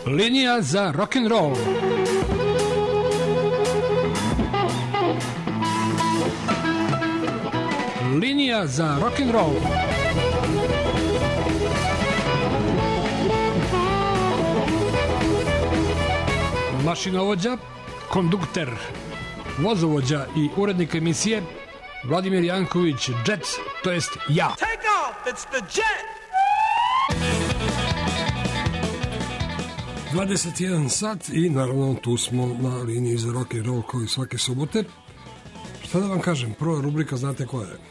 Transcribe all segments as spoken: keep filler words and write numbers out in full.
Linija za rock'n'roll. Linija za rock'n'roll. Mašinovođa, kondukter, vozovođa i urednik emisije Vladimir Janković, Jet, to jest ja. Take off, it's the Jet! dvadeset jedan sat i naravno tu smo na liniji za rock and roll koji svake subote. Šta da vam kažem, prva rubrika znate koja je?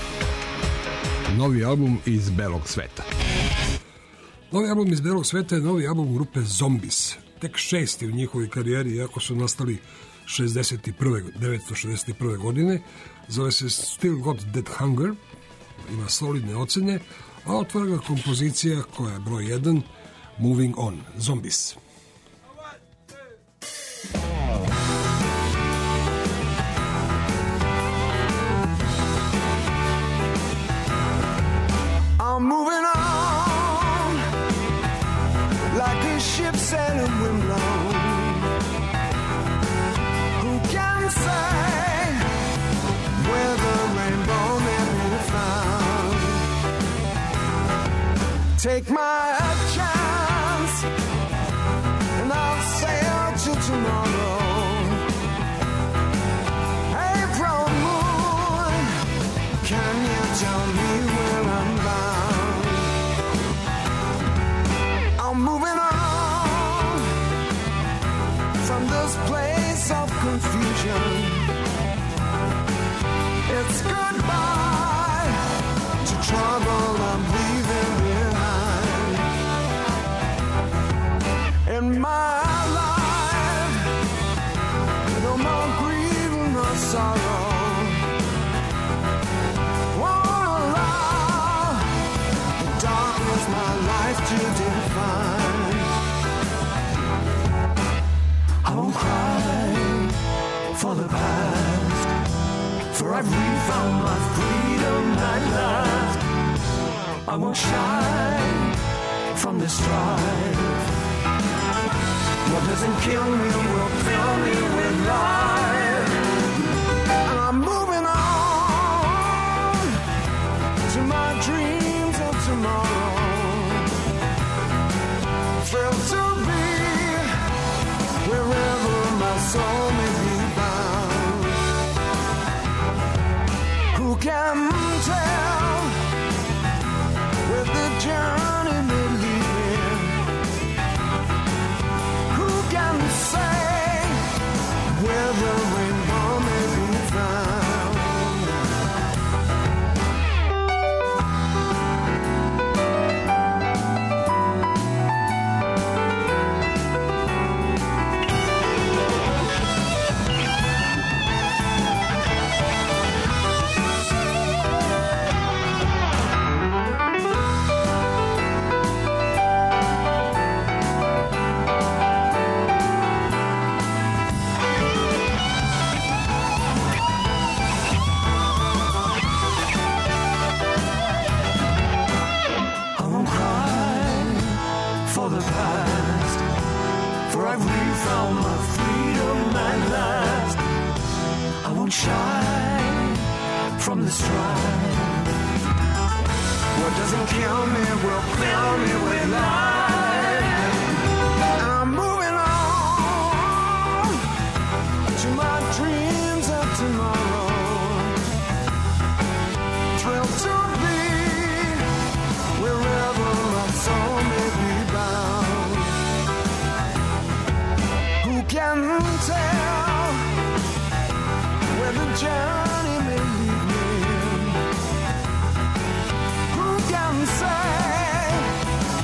Novi album iz belog sveta. Novi album iz belog sveta je novi album grupe Zombies. Tek šesti u njihovoj karijeri, iako su nastali šezdeset prve, devetsto šezdeset prve godine. Zove se Still Got That Hunger, ima solidne ocene, a otvara ga kompozicija koja je broj jedan, Moving On, Zombies. I'm moving on like a ship sailing wind blown. Who can say where the rainbow may be found? Take my chance and I'll sail till tomorrow. April moon, can you tell me where I'm bound? I'm moving on from this place of confusion. It's goodbye to trouble I'm leaving behind. In my life, no more grief, no sorrow. Won't allow the darkness my life to define. I won't cry for the past, for I've refound my freedom at last. I won't shy from the strife. What doesn't kill me will fill me with life. And I'm moving on to my dreams of tomorrow. Thrilled to be wherever my soul may be bound. Who can tell where the journey may lead me? Who can say where the rainbow may be found? Shine from the strife. What doesn't kill me will fill me with life. And I'm moving on to my dreams of tomorrow. Thrilled to be wherever my soul may be bound. Who can tell where the journey may lead me? Who can say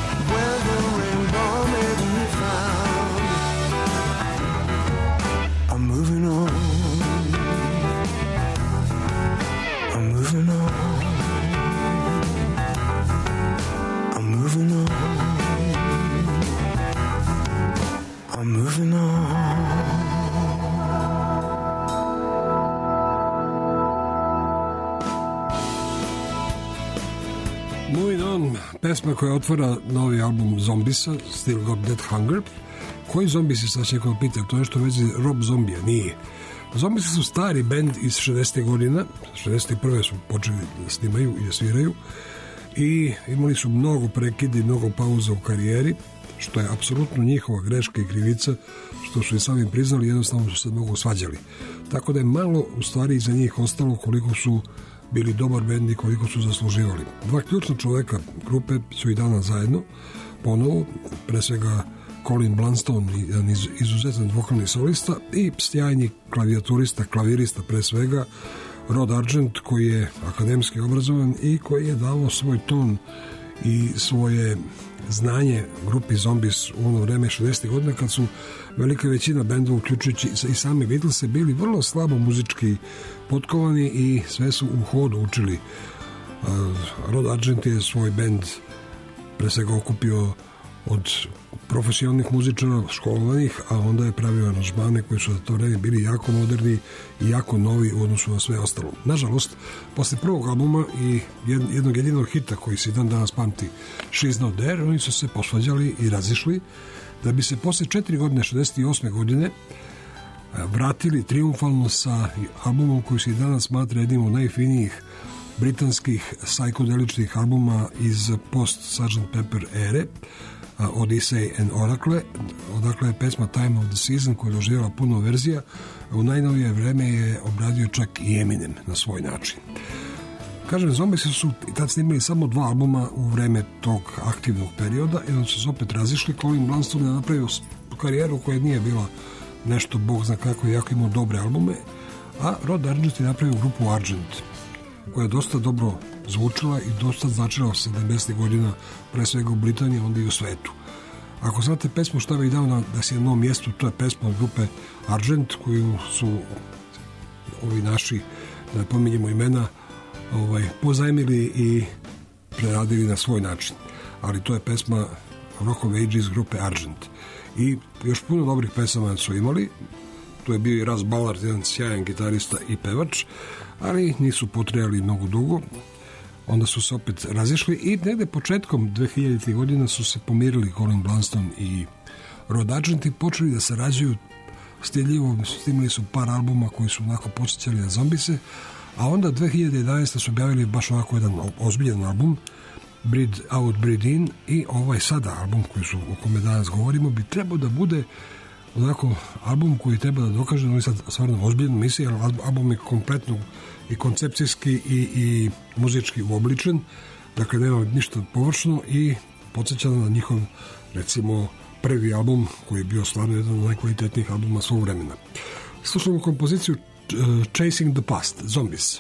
pesma koja otvara novi album Zombisa, Still Got That Hunger. Koji Zombisi, sad će neko pita, to je nešto vezi Rob Zombija? Nije. Zombisi su stari bend iz šezdesetih godina, šezdeset prve su počeli da snimaju i da sviraju i imali su mnogo prekida i mnogo pauza u karijeri, što je apsolutno njihova greška i krivica, što su i sami priznali, jednostavno su se mnogo svađali. Tako da je malo u stvari iza njih ostalo koliko su bili dobar bend i koliko su zasluživali. Dva ključna čoveka grupe su i danas zajedno, ponovo, pre svega Colin Blunstone, jedan izuzetan vokalni solista i sjajni klavijaturista, klavirista pre svega, Rod Argent, koji je akademski obrazovan i koji je dao svoj ton i svoje znanje grupi Zombies u ono vreme šezdesetih godina, kad su velika većina bendova, uključujući i sami Beatlese, bili vrlo slabo muzički potkovani i sve su u hodu učili. Rod Argent je svoj bend pre svega okupio od profesionalnih muzičara školovanih, a onda je pravio aranžmane koji su za to vreme bili jako moderni i jako novi u odnosu na sve ostalo. Nažalost, posle prvog albuma i jednog jedinog hita koji se dan danas pamti, She's Not There, oni su se posvađali i razišli, da bi se posle četiri godine, šezdeset osme godine, vratili triumfalno sa albumom koji se i danas smatra jednim od najfinijih britanskih psihodeličnih albuma iz post-Sergeant Pepper ere, Odyssey and Oracle, odakle je pesma Time of the Season koja je doživjela puno verzija, u najnovije vreme je obradio čak i Eminem na svoj način. Kažem, Zombisi su i tad snimili samo dva albuma u vreme tog aktivnog perioda i onda su se opet razišli. Colin Blunstone je napravio karijeru koja nije bila nešto, bog zna kako, jako imao dobre albume, a Rod Argent je napravio grupu Argent, koja je dosta dobro zvučila i dosta značila sedamdesetih godina, pre svega u Britaniji, onda i u svetu. Ako znate pesmu Šta bih dao na, da si na novom mjestu, to je pesma od grupe Argent, koju su ovi naši, da ne pominjemo imena, ovaj, pozajmili i preradili na svoj način. Ali to je pesma Rock of Ages grupe Argent. I još puno dobrih pesama su imali. Tu je bio i Russ Ballard, jedan sjajan gitarista i pevač, ali nisu potrajali mnogo dugo. Onda su se opet razišli i negde početkom dvehiljaditih godina su se pomirili Colin Blunstone i Rod Argent i počeli da sarađuju stiljivo. Snimili su par albuma koji su onako podsjećali na Zombise, a onda dve hiljade jedanaeste su objavili baš onako jedan ozbiljan album, Breed Out, Breed In, i ovaj sada album koji su, o kome danas govorimo, bi trebao da bude onako album koji treba da dokaže da on je sad stvarno ozbiljno misli, ali album je kompletno i koncepcijski i, i muzički uobličen, dakle nema ništa površno i podsjeća na njihov, recimo, prvi album koji je bio stvarno jedan od najkvalitetnijih albuma svog vremena. Slušamo kompoziciju uh, Chasing the Past, Zombies.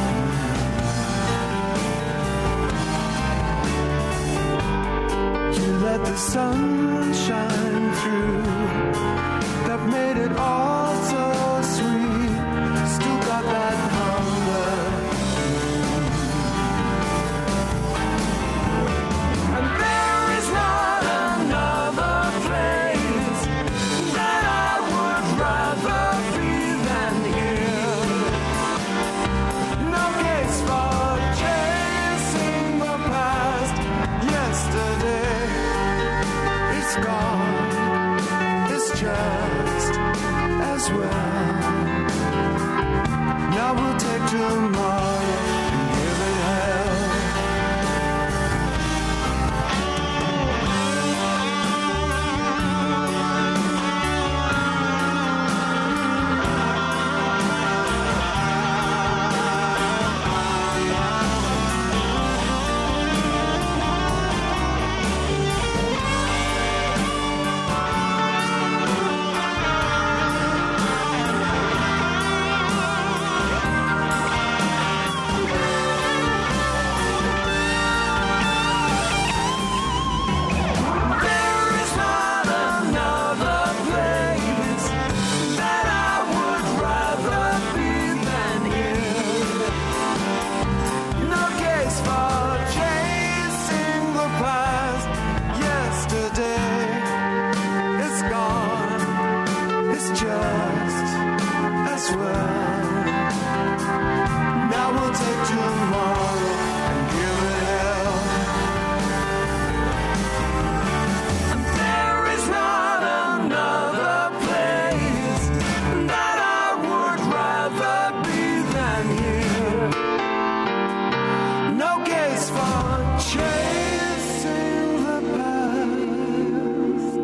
You sunshine through that made it all so sweet. Still got that hunger. And there is not another place that I would rather be than here. No case for chasing the past. Yesterday, it's gone. It's just as well. Now we'll take tomorrow and give it hell. There is not another place that I would rather be than here. No case for chasing the past. Yesterday, it's gone. It's just as well. Now we'll take tomorrow and give it hell. There is not another place that I would rather be than here. No case for chasing the past.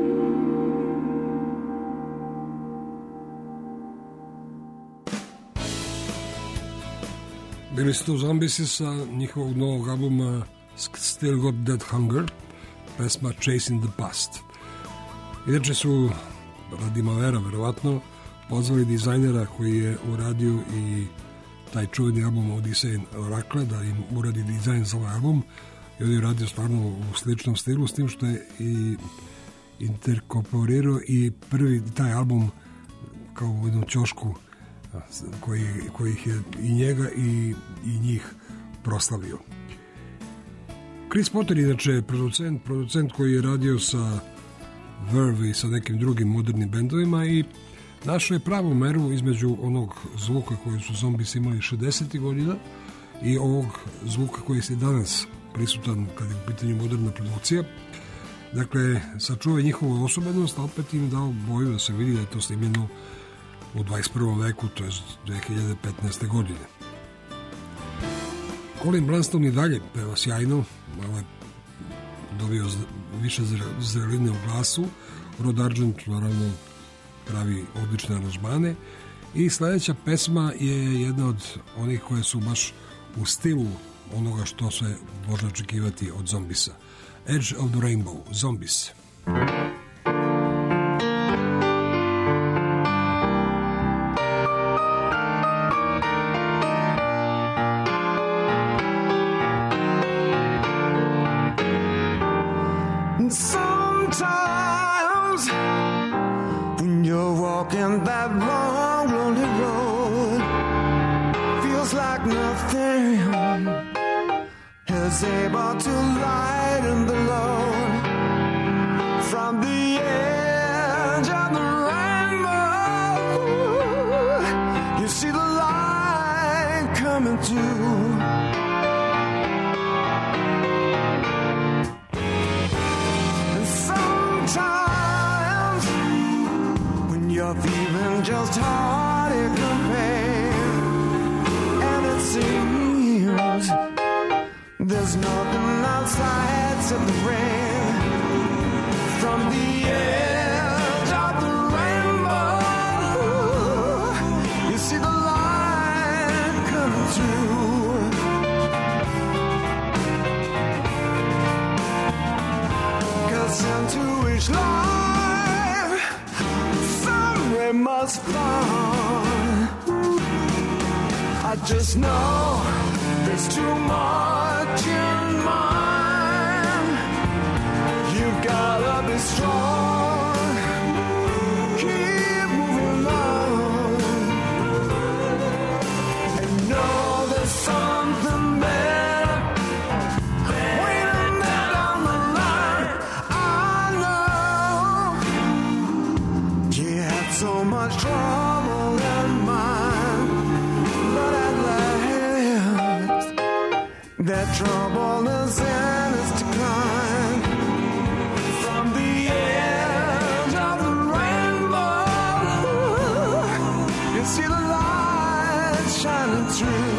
Bili su to Zombisi sa njihovog novog albuma Still Got That Hunger, pesma Chasing the Past. Inače su, radi Mavera verovatno, pozvali dizajnera koji je uradio i taj čuveni album Odyssey Rakle da im uradi dizajn za ovaj album i on je radio stvarno u sličnom stilu, s tim što je i interkorporirao i prvi taj album kao u jednom ćošku koji, koji ih je i njega i, i njih proslavio. Chris Potter inače producent, producent koji je radio sa Verve i sa nekim drugim modernim bendovima i našao je pravu meru između onog zvuka koji su Zombis imali šezdesetih godina i ovog zvuka koji je danas prisutan kad je u pitanju moderna produkcija. Dakle, sačuva njihovu osobenost, a opet im dao boju da se vidi da je to snimljeno u dvadeset prvom veku, to je dve hiljade petnaeste. godine. Colin Blunstone i dalje peva sjajno, malo je dobio više zreline u glasu, Rod Argent naravno pravi odlične aranžmane i sledeća pesma je jedna od onih koje su baš u stilu onoga što se može očekivati od Zombisa. Edge of the Rainbow, Zombis. Sometimes when you're walking that long, lonely road, feels like nothing is able to lighten the load. From the edge of the rainbow, you see the light coming through. Sometimes when you're feeling just heartache and pain, and it seems there's nothing outside except the rain. From the edge of the rainbow, you see the light coming through. Cause into each life some way must fall. I just know there's too much in mine. You've got strong. Keep moving on. And know there's something better waiting there down the line. I know you had so much trouble in mind, but at last that trouble is in its decline. From the edge of the rainbow, you see the light shining through.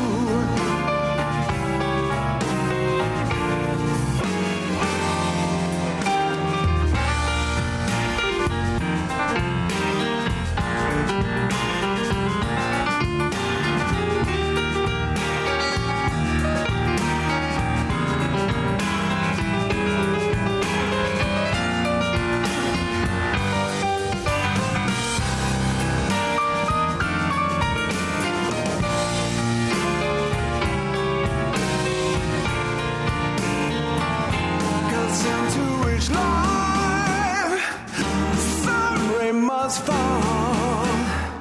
Cause into each life, some rain must fall.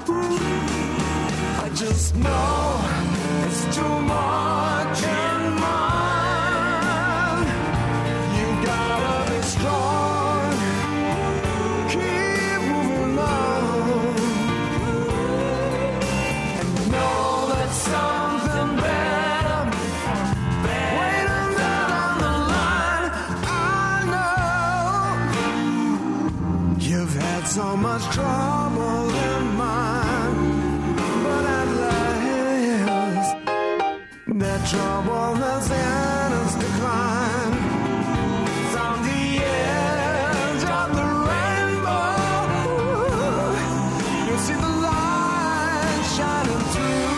I just know it's too much in mine. You gotta be strong. Keep moving on. And know that something better waiting there on the line. I know you've had so much trouble in mind, but at last that trouble is in its decline. From the edge of the rainbow, you see the light shining through.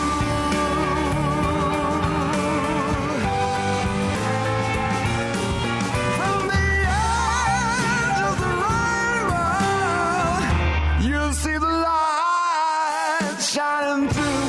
From the edge of the rainbow, you see the light shining through.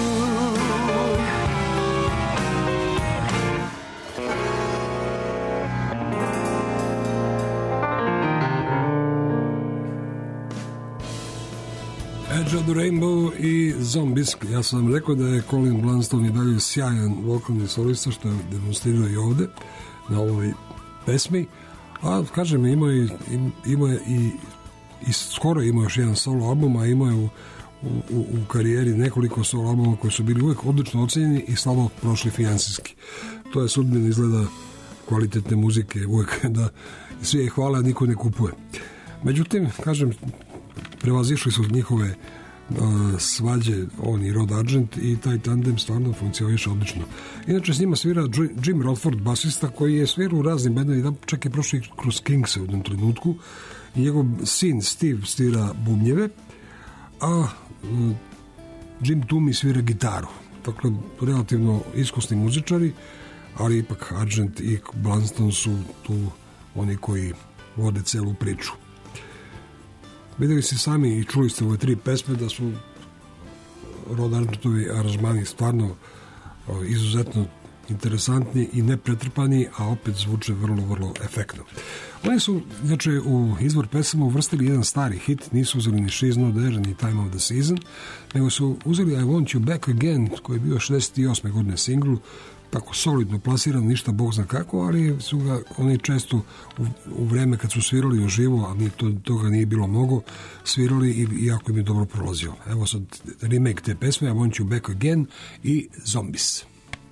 Edge of the Rainbow i Zombies. Ja sam vam rekao da je Colin Blunstone i dalje sjajan vokalni solista, što je demonstrirao i ovde na ovoj pesmi. A kažem, ima i, ima i, i skoro ima još jedan solo album, a ima je u, u, u karijeri nekoliko solo albuma koji su bili uvek odlično ocenjeni i slabo prošli finansijski. To je sudbina izgleda kvalitetne muzike, uvek da svi je hvale, a niko ne kupuje. Međutim, kažem, prevazišli su njihove uh, svađe, on i Rod Argent, i taj tandem stvarno funkcioniše odlično. Inače s njima svira Jim Rodford, basista, koji je svirao u raznim bendovima, čak je prošli kroz Kings u jednom trenutku, i njegov sin Steve svira bubnjeve, a uh, Jim Toomey svira gitaru. Dakle, relativno iskusni muzičari, ali ipak Argent i Blunstone su tu oni koji vode celu priču. Videli ste sami i čuli ste ove tri pesme da su Rod Argentovi aranžmani stvarno o, izuzetno interesantni i nepretrpani, a opet zvuče vrlo, vrlo efektno. Oni su, znači, u izvor pesama uvrstili jedan stari hit, nisu uzeli ni She's Not There, ni Time of the Season, nego su uzeli I Want You Back Again, koji je bio šezdeset osme godine singl, tako solidno plasiran, ništa bog zna kako, ali su ga oni često u, u vreme kad su svirali uživo, a nije, to, toga nije bilo mnogo, svirali i jako im je dobro prolazio. Evo sad remake te pesme, I Want You Back Again i Zombies.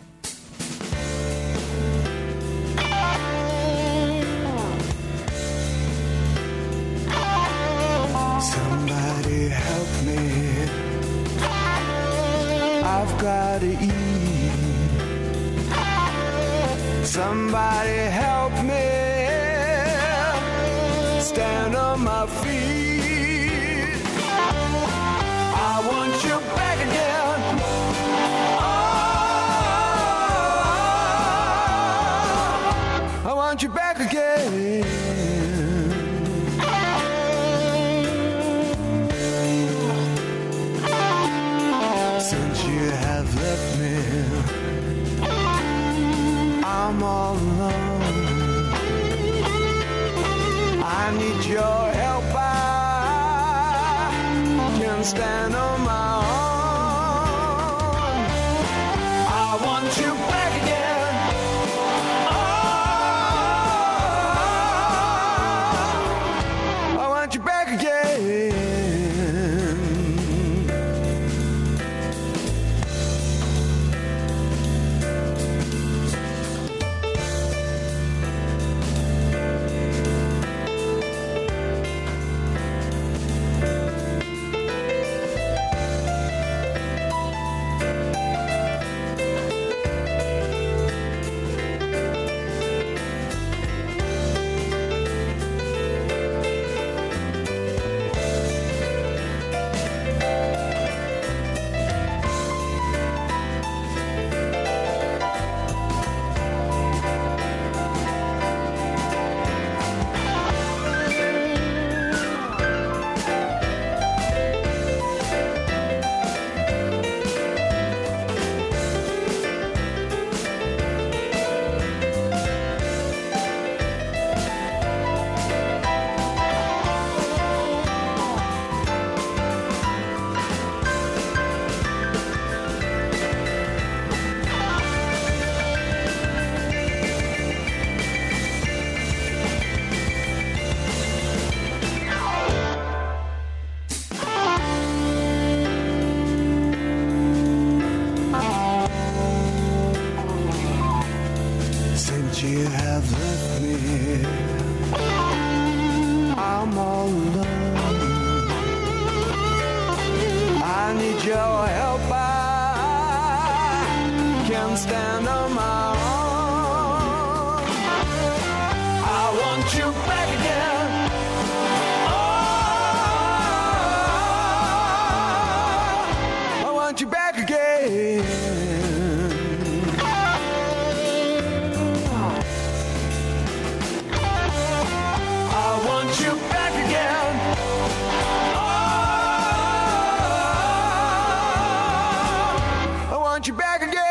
Somebody help me, I've got to eat. Somebody help me stand on my feet. I want you back again. Oh, I want you back again. Since you have left me, I'm all alone. I need your help. can't stand on my own. I want you back again. Oh, I want you back again. You have left me here. I'm all alone. I need your help. I can't stand on my own. I want you back again. Oh, I want you back again. You back again.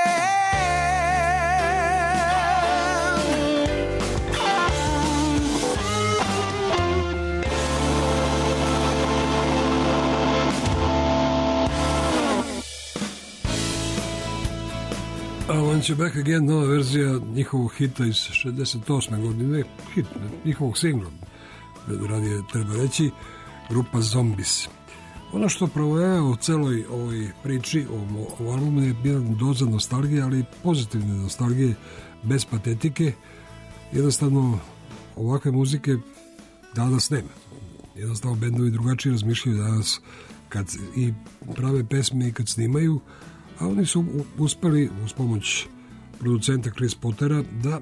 I Want You Back Again, nova verzija njihovog hita iz šezdeset osme godine, hit njihovog singla, radije treba reći, grupa Zombies. Ono što provojeva u celoj ovoj priči, o, o albumu je bila doza nostalgije, ali pozitivne nostalgije, bez patetike. Jednostavno, ovakve muzike danas nema. Jednostavno, bendovi drugačije razmišljaju danas kad i prave pesme i kad snimaju, a oni su uspeli, uz pomoć producenta Chris Pottera, da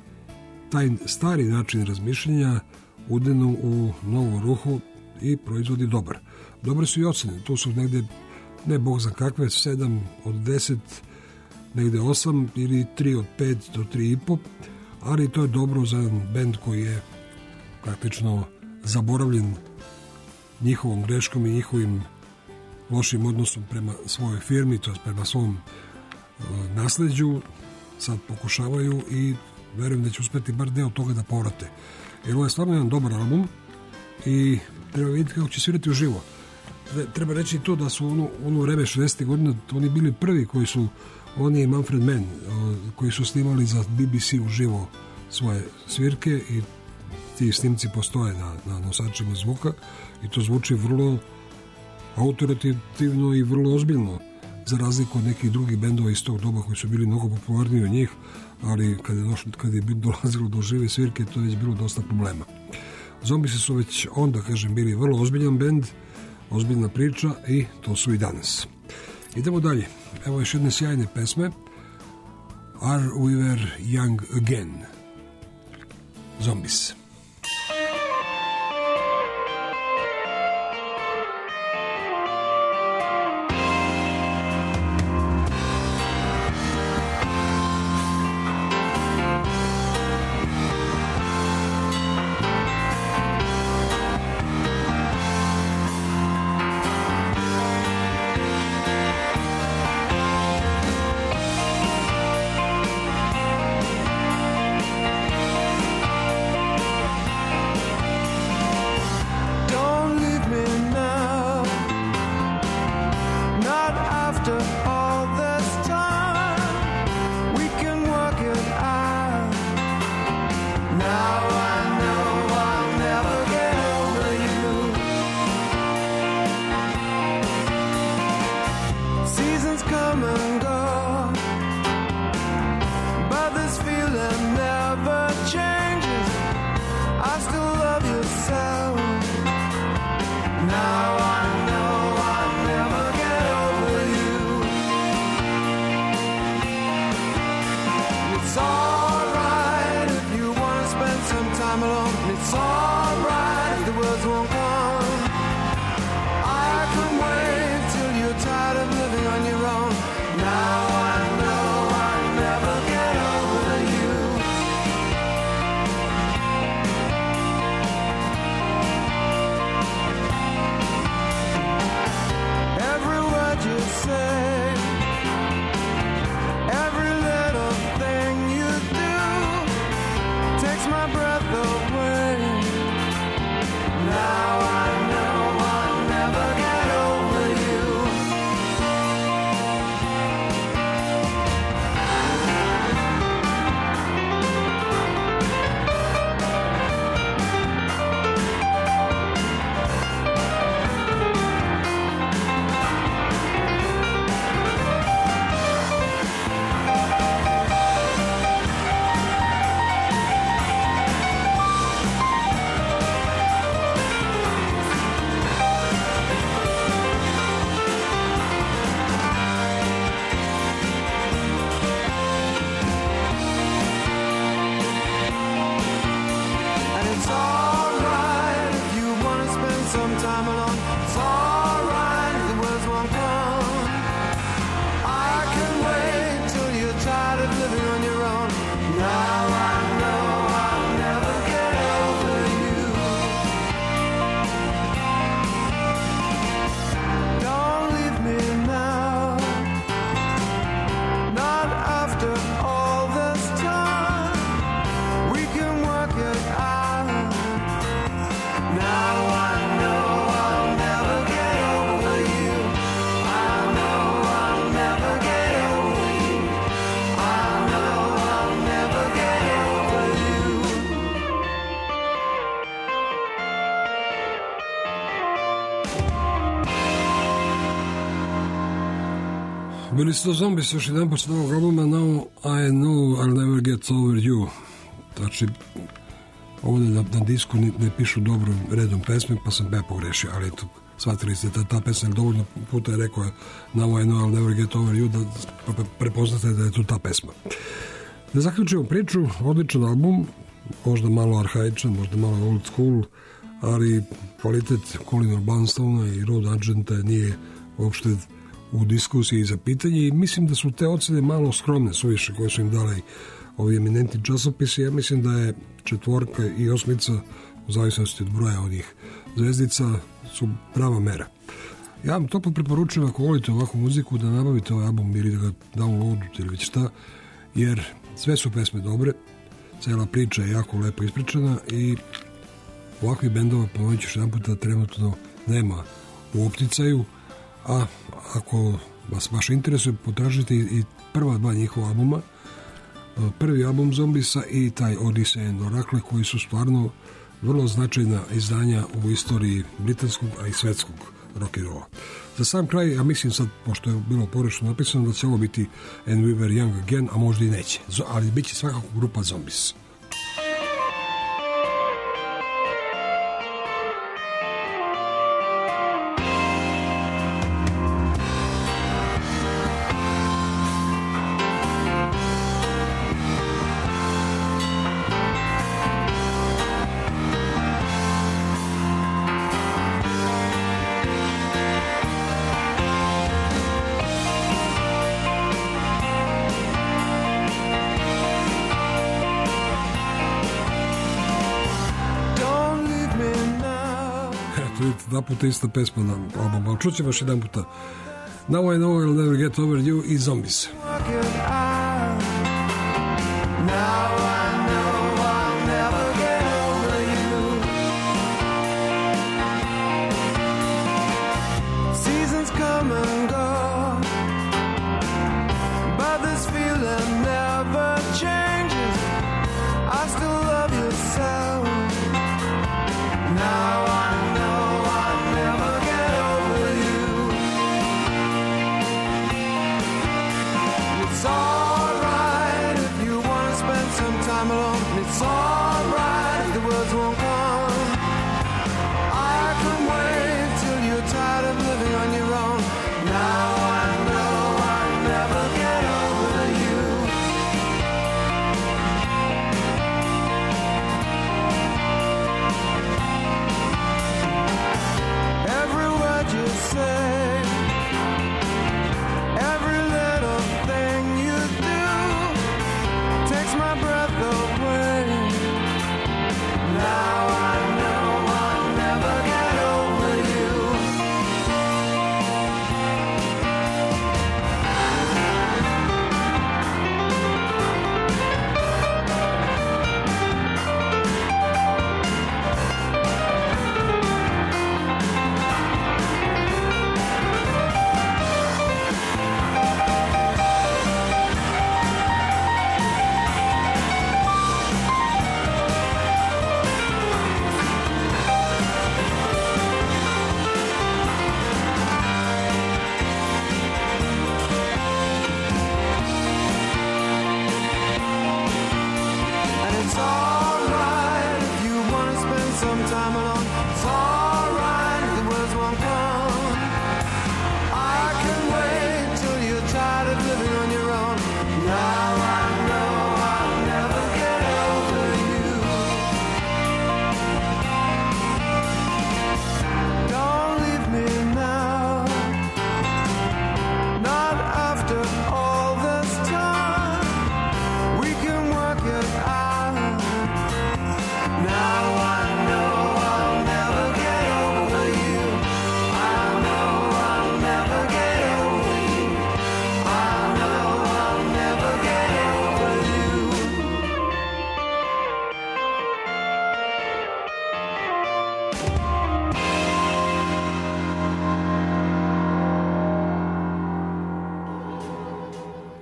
taj stari način razmišljanja udenu u novu ruhu i proizvodi dobar. Dobre su i ocene, tu su negde, ne bog za kakve, sedam od deset, negde osam ili tri od pet do tri i po, ali to je dobro za jedan bend koji je praktično zaboravljen njihovom greškom i njihovim lošim odnosom prema svojoj firmi, to je prema svom uh, nasleđu. Sad pokušavaju i verujem da će uspeti bar deo toga da povrate. Jer ovo je stvarno jedan dobar album i treba vidjeti kako će svirati uživo. Treba reći i to da su ono, ono vreme šezdesetih godina oni bili prvi koji su, oni i Manfred Mann, koji su snimali za B B C uživo svoje svirke i ti snimci postoje na, na nosačima zvuka i to zvuči vrlo autoritativno i vrlo ozbiljno, za razliku od nekih drugih bendova iz tog doba koji su bili mnogo popularniji od njih, ali kad je, došlo, kad je dolazilo do žive svirke, to je već bilo dosta problema. Zombisi su već onda, kažem, bili vrlo ozbiljan bend, ozbiljna priča i to su i danas. Idemo dalje. Evo još jedne sjajne pesme. Are We Were Young Again? Zombies. I some time alone. It's alright if the words won't come. I can wait till you're tired of living on your own. Now I know I'll never get over you. Don't leave me now, not after all this time. We can work it out. Now I know I'll never get over you. I know I'll never get over you. I know I'll never get over you. Bili su to Zombies još jedan počet novog albuma Now I Know I'll Never Get Over You. Znači, ovdje na, na disku ne, ne pišu dobro redom pesme, pa sam ja pogrešio, ali eto, shvatili ste da ta pesma dovoljno puta je rekao Now I Know I'll Never Get Over You, da prepoznate da je to ta pesma. Da zaključimo priču, odličan album, možda malo arhaičan, možda malo old school, ali kvalitet Colina Banstona i Rod Argenta nije uopšte u diskusiji za pitanje i mislim da su te ocene malo skromne suviše koje su im dali ovi eminentni časopisi. Ja mislim da je četvorka i osmica u zavisnosti od broja onih zvezdica su prava mera. Ja vam toplo preporučujem ako volite ovakvu muziku da nabavite ovaj album ili da ga downloadujete ili već šta, jer sve su pesme dobre, cela priča je jako lepo ispričana i ovakvih bendova, ponovit ću još jedan puta, trenutno nema u opticaju, a ako vas baš interesuje, potražite i prva dva njihova albuma, prvi album Zombiesa i taj Odyssey and Oracle, koji su stvarno vrlo značajna izdanja u istoriji britanskog, a i svetskog rock'n'rolla. Za sam kraj, ja mislim sad, pošto je bilo pogrešno napisano, da će ovo biti And We Were Young Again, a možda i neće, ali bit će svakako grupa Zombies. Dva puta ista pesma na albumu, ali čućemo još jedan puta Now I Know I'll Never Get Over You i Zombies. Seasons come and go, but this feeling never changes. I still love you so. Now I know I'll never get over you. It's alright if you wanna spend some time.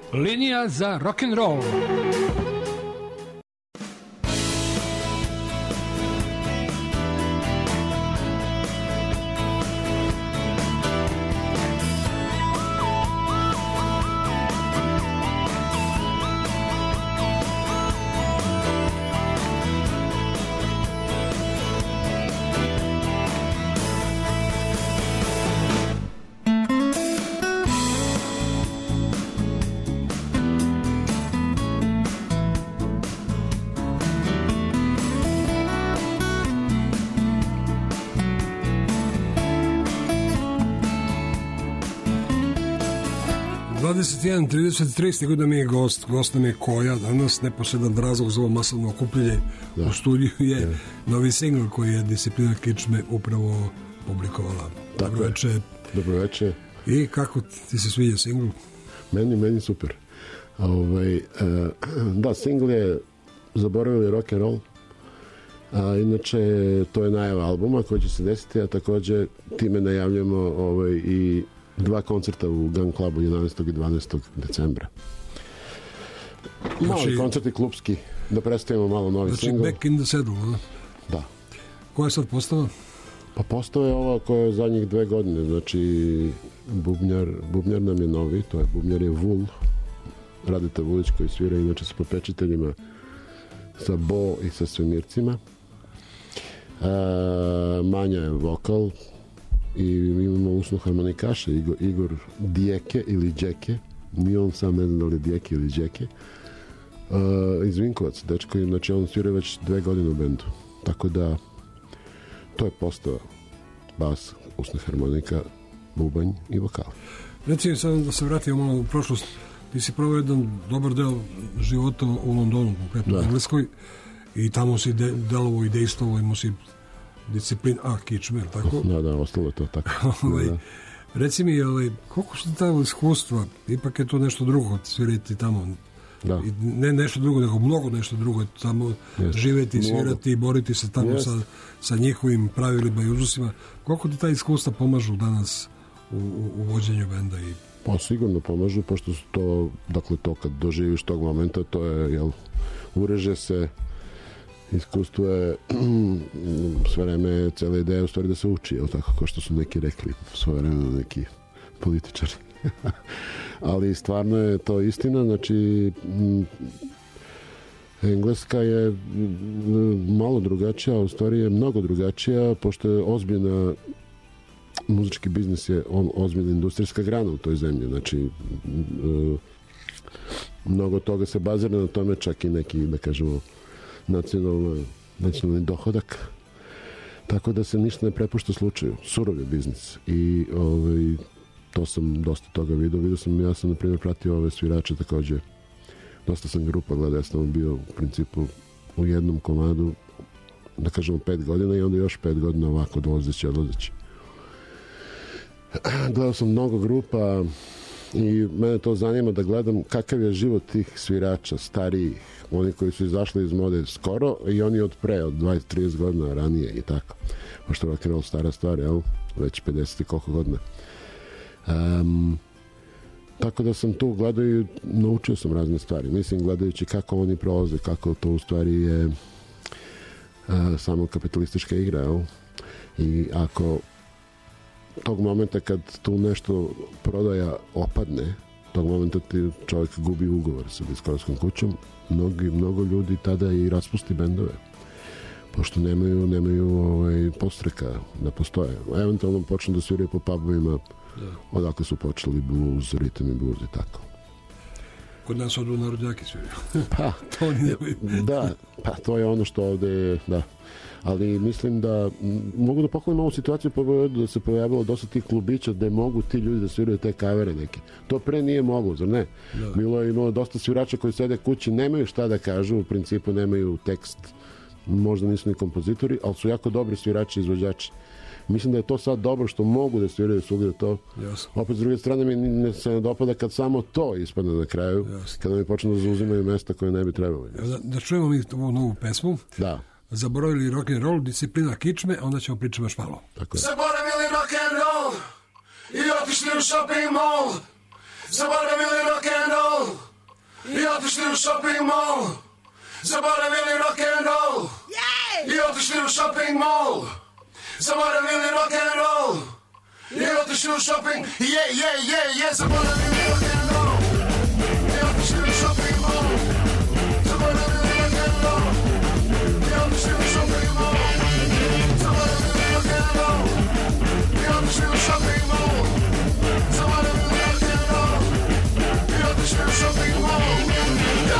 Linija za rock'n'roll. dvadeset jedan trideset tri stigo da mi je gost, gost nam je Koja danas, neposredan razlog za ovo masovno okupljenje da. U studiju je ja. Novi singl koji je Disciplina kičme upravo publikovala. Dobro večer. Dobro večer. I kako ti se sviđa singl? Meni, meni super. Ovaj, da, singl je Zaboravili rock and roll. A, inače, to je najava albuma koji će se desiti, a takođe time najavljamo ovaj, i dva koncerta u Gun Clubu jedanaestog i dvanaestog decembra. Mali znači, koncerti klubski, da predstavimo malo novi znači singl. Znači Back in the Saddle, da? Da. Koja je sad postava? Pa postava je ova koja je zadnjih dve godine, znači bubnjar, bubnjar nam je novi, to je bubnjar je Vul, Radeta Vulić koji svira inače sa popečiteljima, sa Bo i sa svemircima. A, Manja je vokal, i imamo usnu harmonikaša Igor, Igor Dijeke ili Džeke, ni on sam ne znam da li je Dijeke ili Džeke, uh, iz Vinkovac, dečko, znači on svira već dve godine u bendu, tako da to je postava, bas, usna harmonika, bubanj i vokal. Reci mi sad da se vratimo malo u prošlost, ti si proveo jedan dobar deo života u Londonu, konkretno u Engleskoj, i tamo si de, delovo i dejstvovo, imao si Disciplin, a kičme, tako? Da, da, ostalo to tako. ovaj, da. Reci mi, ovaj, koliko su tamo iskustva, ipak je to nešto drugo svirati tamo, da. Ne nešto drugo, nego mnogo nešto drugo, tamo yes. živeti, svirati, boriti se tamo yes. sa, sa njihovim pravilima i uzusima. Koliko ti ta iskustva pomažu danas u, u, u vođenju benda? I... Pa sigurno pomažu, pošto su to, dakle to kad doživiš tog momenta, to je, jel, ureže se, iskustvo je sve vreme, cela ideja u stvari da se uči, jel tako, kao što su neki rekli sve vreme neki političari. Ali stvarno je to istina, znači m, Engleska je m, malo drugačija, a u stvari je mnogo drugačija, pošto je ozbiljna, muzički biznis je on, ozbiljna industrijska grana u toj zemlji, znači m, mnogo toga se bazira na tome, čak i neki, da kažemo, nacionalni, nacionalni dohodak, tako da se ništa ne prepušta slučaju. Surov je biznis i ovaj, to sam dosta toga vidio. Vidio sam, ja sam na primjer pratio ove svirače takođe. Dosta sam grupa gledao, ja sam bio u principu u jednom komadu, da kažemo pet godina i onda još pet godina ovako dolazeći, odlazeći. Gledao sam mnogo grupa i mene to zanima da gledam kakav je život tih svirača, starijih, oni koji su izašli iz mode skoro i oni od pre, od dvadeset trideset godina ranije i tako. Pošto rock and roll stara stvar, jel? Već pedeset i koliko godina. Um, tako da sam tu gledao i naučio sam razne stvari. Mislim, gledajući kako oni prolaze, kako to u stvari je uh, samo kapitalistička igra, jel? I ako tog momenta kad tu nešto prodaja opadne, tog momenta ti čovjek gubi ugovor sa diskogradskom kućom, mnogi, mnogo ljudi tada i raspusti bendove, pošto nemaju, nemaju ovaj, postreka da postoje. Eventualno počnu da sviraju po pubovima, da. Odakle su počeli blues, ritam i blues i tako. Kod nas odu narodnjaki sviraju. Pa, to oni nemaju. Da, pa to je ono što ovde, da. Ali mislim da mogu da pohvalim ovu situaciju da se pojavilo dosta tih klubića gde mogu ti ljudi da sviraju te kavere neke. To pre nije mogo, zar ne? Da. Bilo je imalo dosta svirača koji sede kući, nemaju šta da kažu, u principu nemaju tekst, možda nisu ni kompozitori, ali su jako dobri svirači i izvođači. Mislim da je to sad dobro što mogu da sviraju svugde to. Jasno. Opet s druge strane mi ne, se ne dopada kad samo to ispadne na kraju, jasno. Kada mi počnu da zauzimaju mesta koje ne bi trebalo. Da, da čujemo mi ovu novu pesmu. Da. Zaboravili rock and roll, Disciplina kičme, onda ćemo pričati još malo. Tako je. Zaboravili rock and roll i otišli u shopping mall. zaboravili rock'n'roll i otišli u shopping mall. Zaboravili rock'n'roll i otišli u shopping mall. Zaboravili rock'n'roll i otišli u shopping, yeah, yeah, yeah, yeah. Zaboravili rock'n'roll i otišli u shopping mall. Zaboravili rock'n'roll i otišli u shopping mall. Zaboravili rock'n'roll i otišli u shopping mall. Zaboravili rock'n'roll i otišli u shopping mall. Go!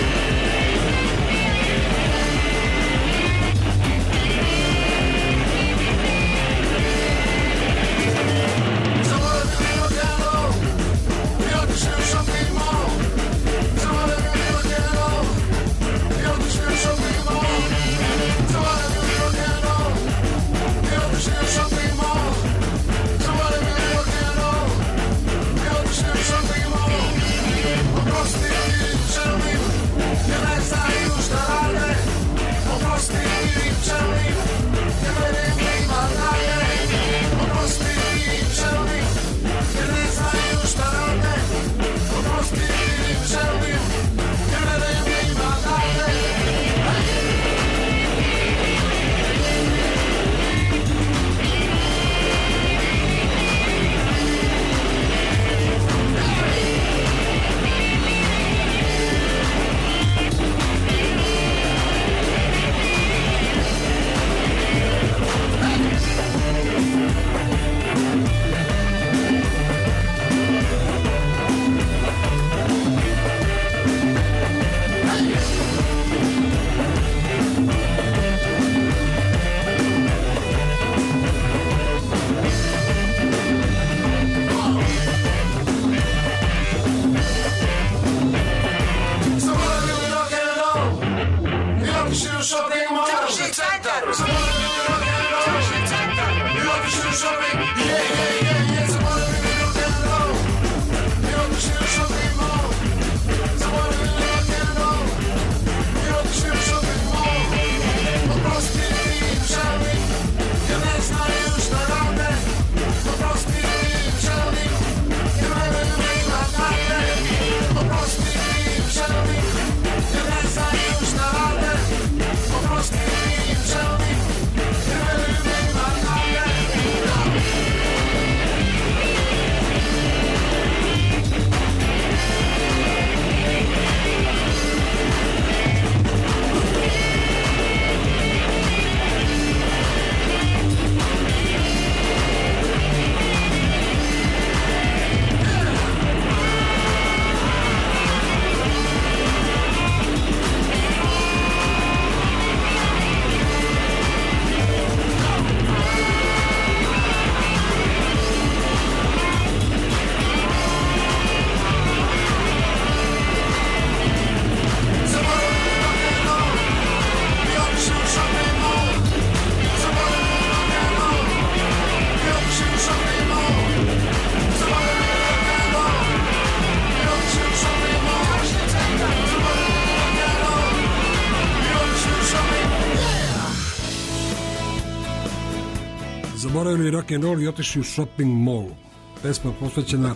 Zaboravili rock'n'roll i otišli u shopping mall. Pesma posvećena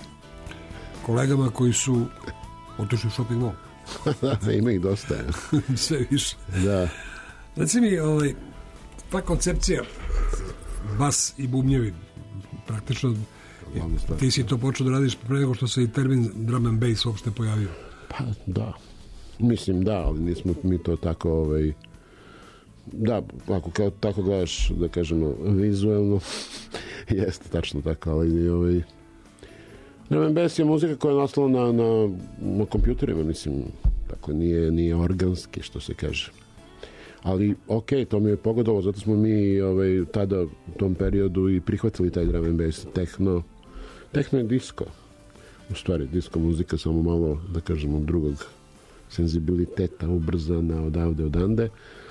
kolegama koji su otišli u shopping mall. Da, ima ih dosta. Sve više. Da. Reci mi, ovaj, ta koncepcija bas i bubnjevi, praktično ti si to počeo da radiš pre nego što se i termin drum and bass uopšte pojavio. Pa da, mislim da, ali nismo mi to tako ovaj, da, ako kao tako gledaš, da kažemo, vizuelno jeste tačno tako, ali ovaj, drum and bass je muzika koja je nastala na, na, na kompjuterima, mislim, dakle nije, nije organski, što se kaže. Ali, ok, to mi je pogodilo, zato smo mi ovaj, tada u tom periodu i prihvatili taj drum and bass, tehno, tehno je disco. U stvari, disco muzika, samo malo, da kažemo, drugog senzibiliteta, ubrzana odavde, odande.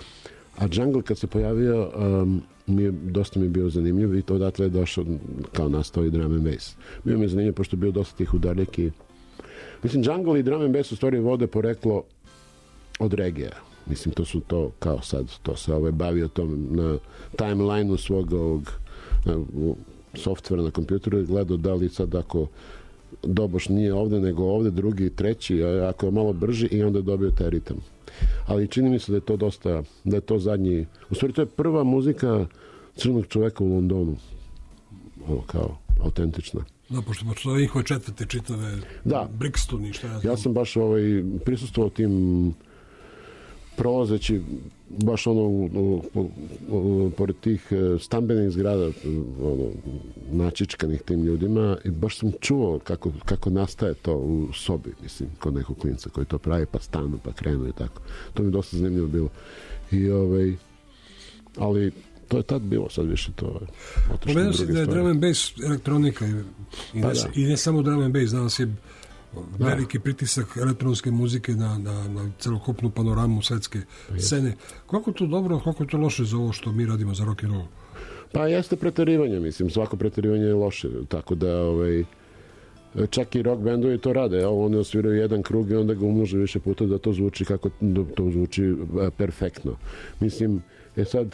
A jungle kad se pojavio, um, mi je, dosta mi je bio zanimljiv i to odatle je došao, kao nastao i drum and bass. Bio mi je zanimljiv, pošto je bio dosta tih udarljaki. Mislim, jungle i drum and bass u stvari vode poreklo od regija. Mislim, to su to, kao sad, to se ovaj bavio tom na timeline-u svog ovog na, softvera na kompjuteru i gledao da li sad ako doboš nije ovde, nego ovde, drugi, treći, a ako je malo brži i onda je dobio taj ritam. Ali čini mi se da je to dosta, da je to zadnji, u stvari to je prva muzika crnog čoveka u Londonu, ono kao, autentična. Da, pošto postoje njihove četvrte čitave, da. Brixton i šta ja znam. Ja sam baš ovaj, prisustvovao tim prolazeći baš ono u, u, u, u, pored tih stambenih zgrada ono, načičkanih tim ljudima i baš sam čuo kako, kako nastaje to u sobi, mislim, kod nekog klinca koji to pravi, pa stanu, pa krenu i tako. To mi je dosta zanimljivo bilo. I ovaj, ali to je tad bilo, sad više to je Pomenuo si da je drum and bass elektronika i, i, pa ne, da. i ne samo drum and bass, danas je veliki pritisak elektronske muzike na, na, na celokupnu panoramu svetske scene. Koliko to dobro, koliko to loše za ovo što mi radimo za rock and roll? Pa jeste preterivanje, mislim, svako preterivanje je loše, tako da ovaj, čak i rock bendovi to rade, evo, oni osviraju jedan krug i onda ga umnože više puta da to zvuči kako da to zvuči perfektno. Mislim, je sad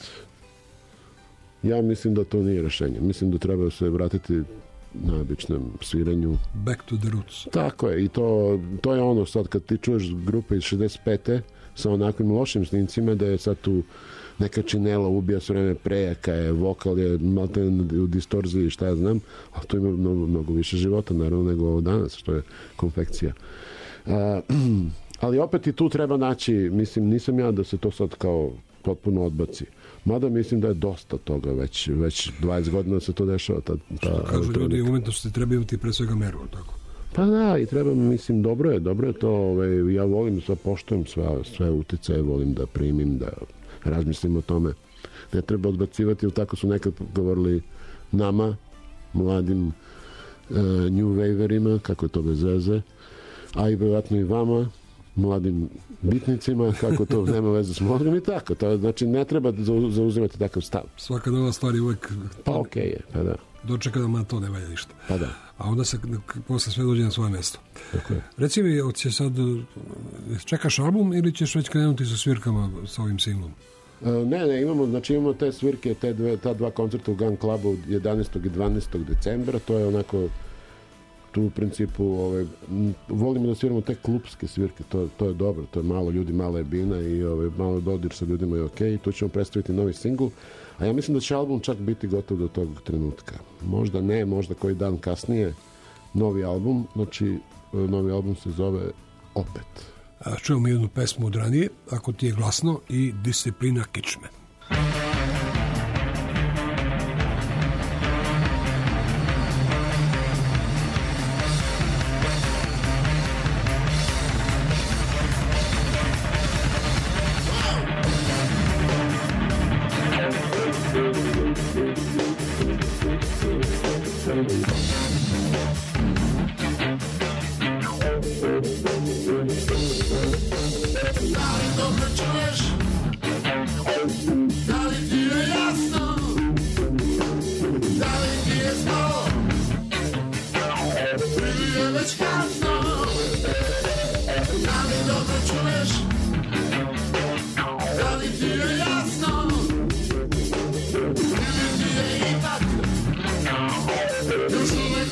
ja mislim da to nije rešenje. Mislim da treba se vratiti na običnom sviranju. Back to the roots. Tako je. I to, to je ono sad kad ti čuješ grupe iz šezdeset pete sa onakvim lošim snimcima da je sad tu neka činela ubija sve vreme, prejaka je, vokal je malte u distorziji, šta ja znam, a to ima mnogo, mnogo više života naravno nego ovo danas, što je konfekcija. A, ali opet i tu treba naći, mislim, nisam ja da se to sad kao potpuno odbaci. Mada mislim da je dosta toga, već, već dvadeset godina se to dešava. Ta, ta što kažu ljudi, umetnosti treba imati pre svega meru, tako? Pa da, i treba, mislim, dobro je, dobro je to, ovaj, ja volim, sve poštujem sve, sve uticaje, volim da primim, da razmislim o tome. Ne treba odbacivati, ili tako su nekad govorili nama, mladim uh, new waverima, kako je to bez veze, a i vjerojatno i vama, mladim bitnicima, kako to nema veze s mozgom i tako. To, znači, ne treba zauzimati takav stav. Svaka nova stvar je uvek... Pa okej okay je, pa da. Dočeka da ma to ne valja ništa. Pa da. A onda se posle sve dođe na svoje mesto. Tako je. Reci mi, hoće sad čekaš album ili ćeš već krenuti sa svirkama sa ovim singlom? Ne, ne, imamo, znači imamo te svirke, te dve, ta dva koncerta u Gun Clubu jedanaestog i dvanaestog decembra, to je onako tu u principu ovaj, volimo da sviramo te klubske svirke, to, to je dobro, to je malo ljudi, mala je bina i ovaj, malo dodir sa ljudima je okej, okay. Tu ćemo predstaviti novi singl, a ja mislim da će album čak biti gotov do tog trenutka. Možda ne, možda koji dan kasnije novi album, znači novi album se zove Opet. A čujemo jednu pesmu od ranije, Ako ti je glasno i Disciplina kičme. Już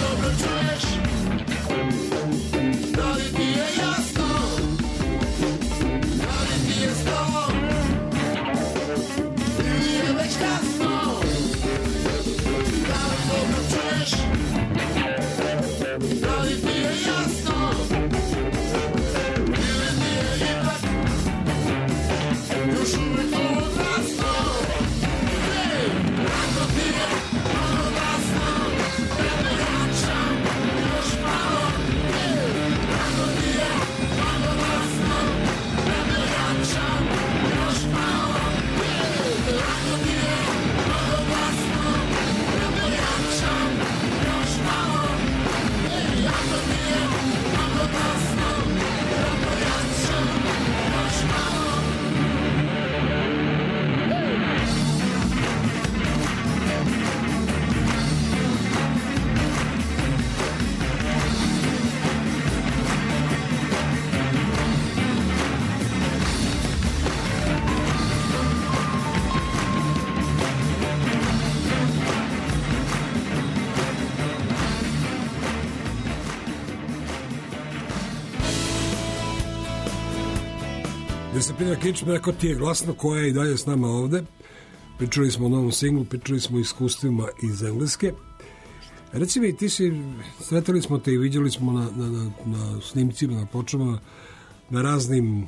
Disciplina Kičma, ko ti je glasno, koja je i dalje s nama ovde. Pričali smo o novom singlu, pričali smo o iskustvima iz Engleske. Reci mi, ti si, sretali smo te i vidjeli smo na, na, na, na snimcima, na pločama, na raznim,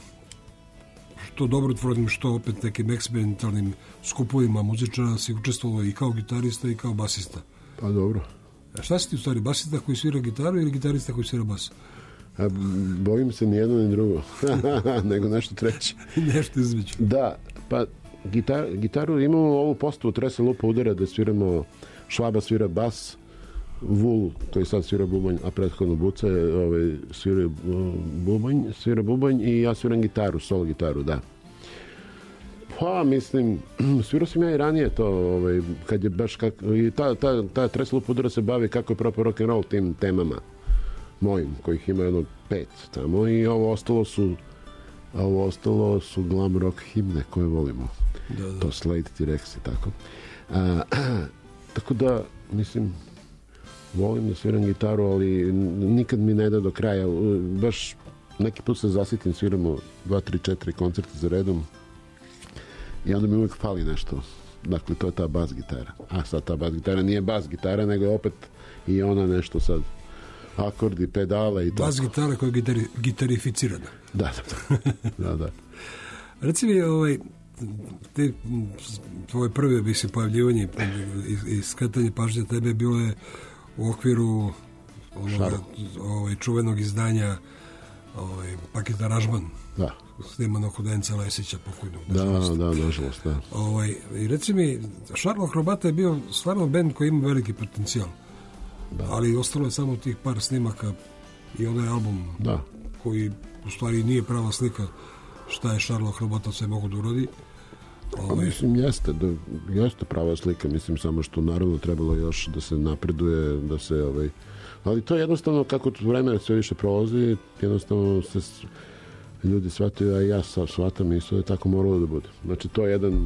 što dobrotvornim, što opet nekim eksperimentalnim skupovima muzičara si učestvovao i kao gitarista i kao basista. Pa dobro. A šta si ti u stvari, basista koji svira gitaru ili gitarista koji svira bas? A, bojim se ni jedno ni drugo, nego nešto treće. Nešto između. Da, pa gitar, gitaru imamo ovu postavu tresa lupa udara da sviramo, Švaba svira bas, Vul koji sad svira bubanj, a prethodno Buca ovaj, svira bubanj, svira bubanj i ja sviram gitaru, solo gitaru, da. Pa, mislim, svirao sam ja i ranije to, ovaj, kad je baš kako, i ta, ta, ta tresa lupa udara se bavi kako je proper rock and roll tim temama mojim, kojih ima jedno pet tamo i ovo ostalo su a ovo ostalo su glam rock himne koje volimo. Da, da. To Slade, T-Rex i tako. A, tako da, mislim, volim da sviram gitaru, ali nikad mi ne da do kraja. Baš neki put se zasitim, sviramo dva, tri, četiri koncerta za redom i onda mi uvijek fali nešto. Dakle, to je ta bas gitara. A sad ta bas gitara nije bas gitara, nego je opet i ona nešto sad akordi, pedale i tako. Bas gitara koja je gitari, gitarificirana. Da, da, da, da. Reci mi, ovaj, te, tvoje prve bi se pojavljivanje i, i skretanje pažnje tebe bilo je u okviru onoga, ovaj, čuvenog izdanja ovaj, Paket aranžman. Da. Snimano kod Enca Lesića pokojnog. Da, da, nažalost, da. Ovaj, i reci mi, Šarlo Akrobata je bio stvarno bend koji ima veliki potencijal. Da. Ali ostalo je samo tih par snimaka i onaj album da. Koji u stvari nije prava slika šta je Šarlo Akrobata sve mogu da uradi. Ovaj... Mislim, jeste, da, jeste prava slika, mislim samo što naravno trebalo još da se napreduje, da se ovaj... ali to je jednostavno kako vreme sve više prolazi, jednostavno se ljudi shvataju, a ja sam shvatam i sve je tako moralo da bude. Znači to je jedan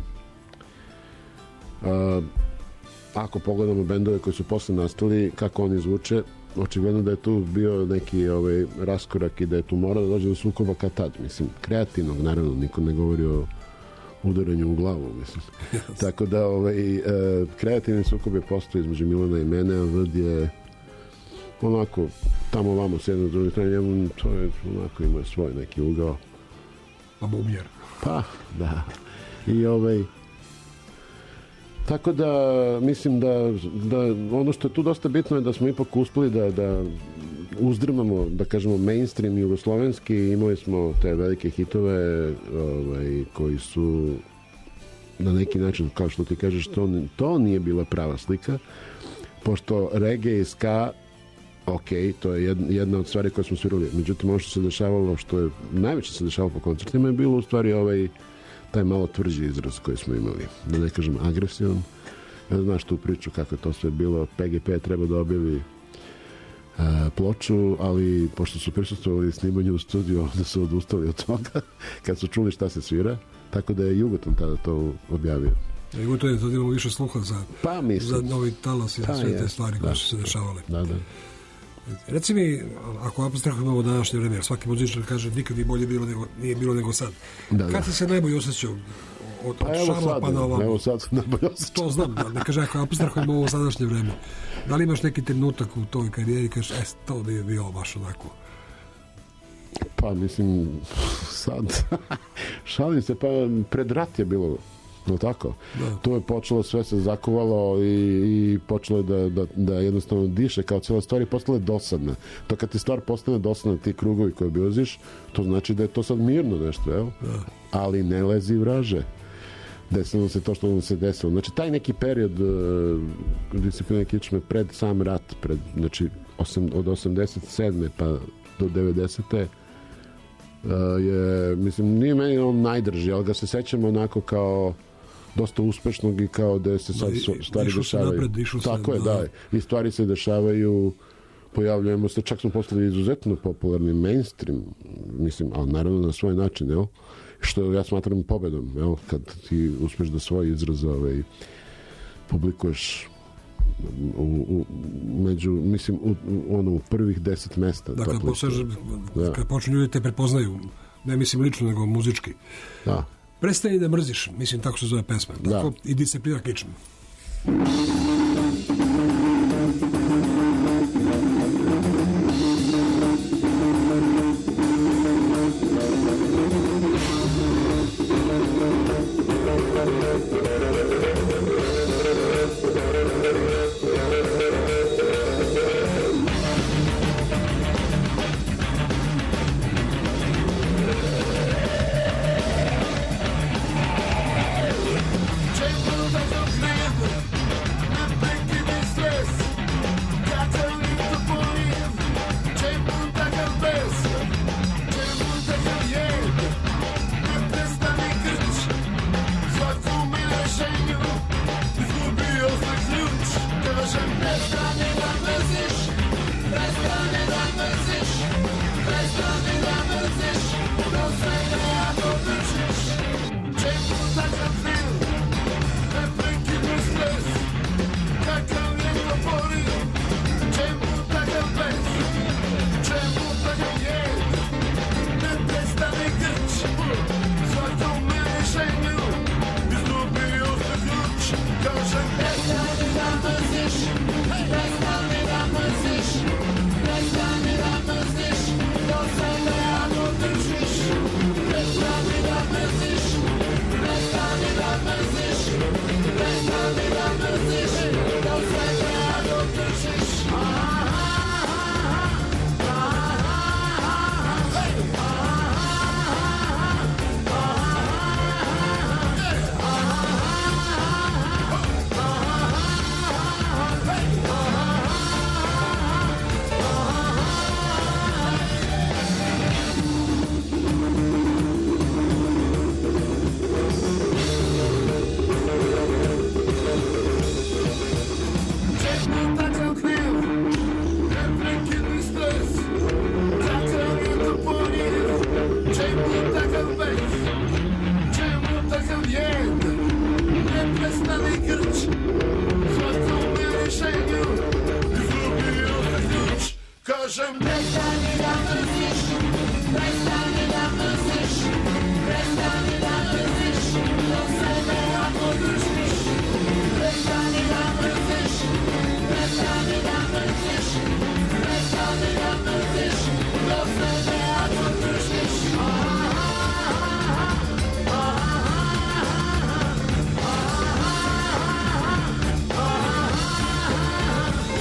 a, ako pogledamo bendove koji su posle nastali, kako oni zvuče, očigledno da je tu bio neki ovaj, raskorak i da je tu mora da dođe do sukoba kad tad, mislim, kreativnog, naravno, niko ne govori o udaranju u glavu, mislim. Yes. Tako da, ovaj, e, kreativni sukob je postao između Milana i mene, a Vd je onako, tamo vamo s jedne s druge strane, njemu to je onako imao svoj neki ugao. Pa bubnjar. Pa, da. I ovaj... Tako da, mislim da, da ono što je tu dosta bitno je da smo ipak uspeli da, da uzdrmamo, da kažemo, mainstream jugoslovenski. Imali smo te velike hitove ovaj, koji su na neki način, kao što ti kažeš, to, to nije bila prava slika. Pošto reggae i ska, ok, to je jedna, jedna od stvari koje smo svirali. Međutim, ono što se dešavalo, što je najveće se dešavalo po koncertima, je bilo u stvari ovaj taj malo tvrđi izraz koji smo imali. Da ne kažem agresivan. Ja znaš tu priču kako je to sve bilo. P G P treba da objavi uh, ploču, ali pošto su prisustvovali snimanju u studiju, da su odustali od toga kad su čuli šta se svira. Tako da je Jugoton tada to objavio. I gotovo da imamo više sluha za, Pa, mislim. za novi talas i za Pa, sve te jest, stvari da. koje su se dešavale. Da, da. Reci mi, ako apstrahujemo u današnje vreme, jer svaki muzičar kaže nikad je bolje bilo nego, nije bilo nego sad. Da, da. Kad si se najbolje osjećao od, Pa od evo Šarla sad, pa na ovamo? evo sad sam najbolje osjećao. To znam, da ne kaže ako apstrahujemo ovo sadašnje vreme. Da li imaš neki trenutak u toj karijeri i kažeš, e, to bi je bilo baš onako? Pa mislim, sad, šalim se, pa pred rat je bilo, no tako? Da. To je počelo, sve se zakuvalo i, i počelo je da, da, da jednostavno diše kao cijela stvar i postala je dosadna. To kad ti stvar postane dosadna, ti krugovi koje obilaziš, to znači da je to sad mirno nešto, evo? Da. Ali ne lezi vraže. Desilo se to što nam se desilo. Znači, taj neki period uh, Discipline kičme pred sam rat, pred, znači, osam, od osamdeset sedme pa do devedesete Uh, je, mislim, nije meni on najdrži, ali ga se sećam onako kao dosta uspešnog i kao da se sad Da, i- stvari išlo se dešavaju. napred, išlo se, Tako je, da. da. I stvari se dešavaju, pojavljujemo se, čak smo postali izuzetno popularni mainstream, mislim, ali naravno na svoj način, jel? Što ja smatram pobedom, jel? Kad ti uspeš da svoj izraz ovaj, publikuješ u, u, među, mislim, u, u, ono, u prvih deset mesta. Da, kad, top liste. poseže, Da. kad počnu ljudi te prepoznaju, ne mislim lično, nego muzički. Da. Prestani da mrziš, mislim, tako se zove pesma. Tako, i Disciplina kičma.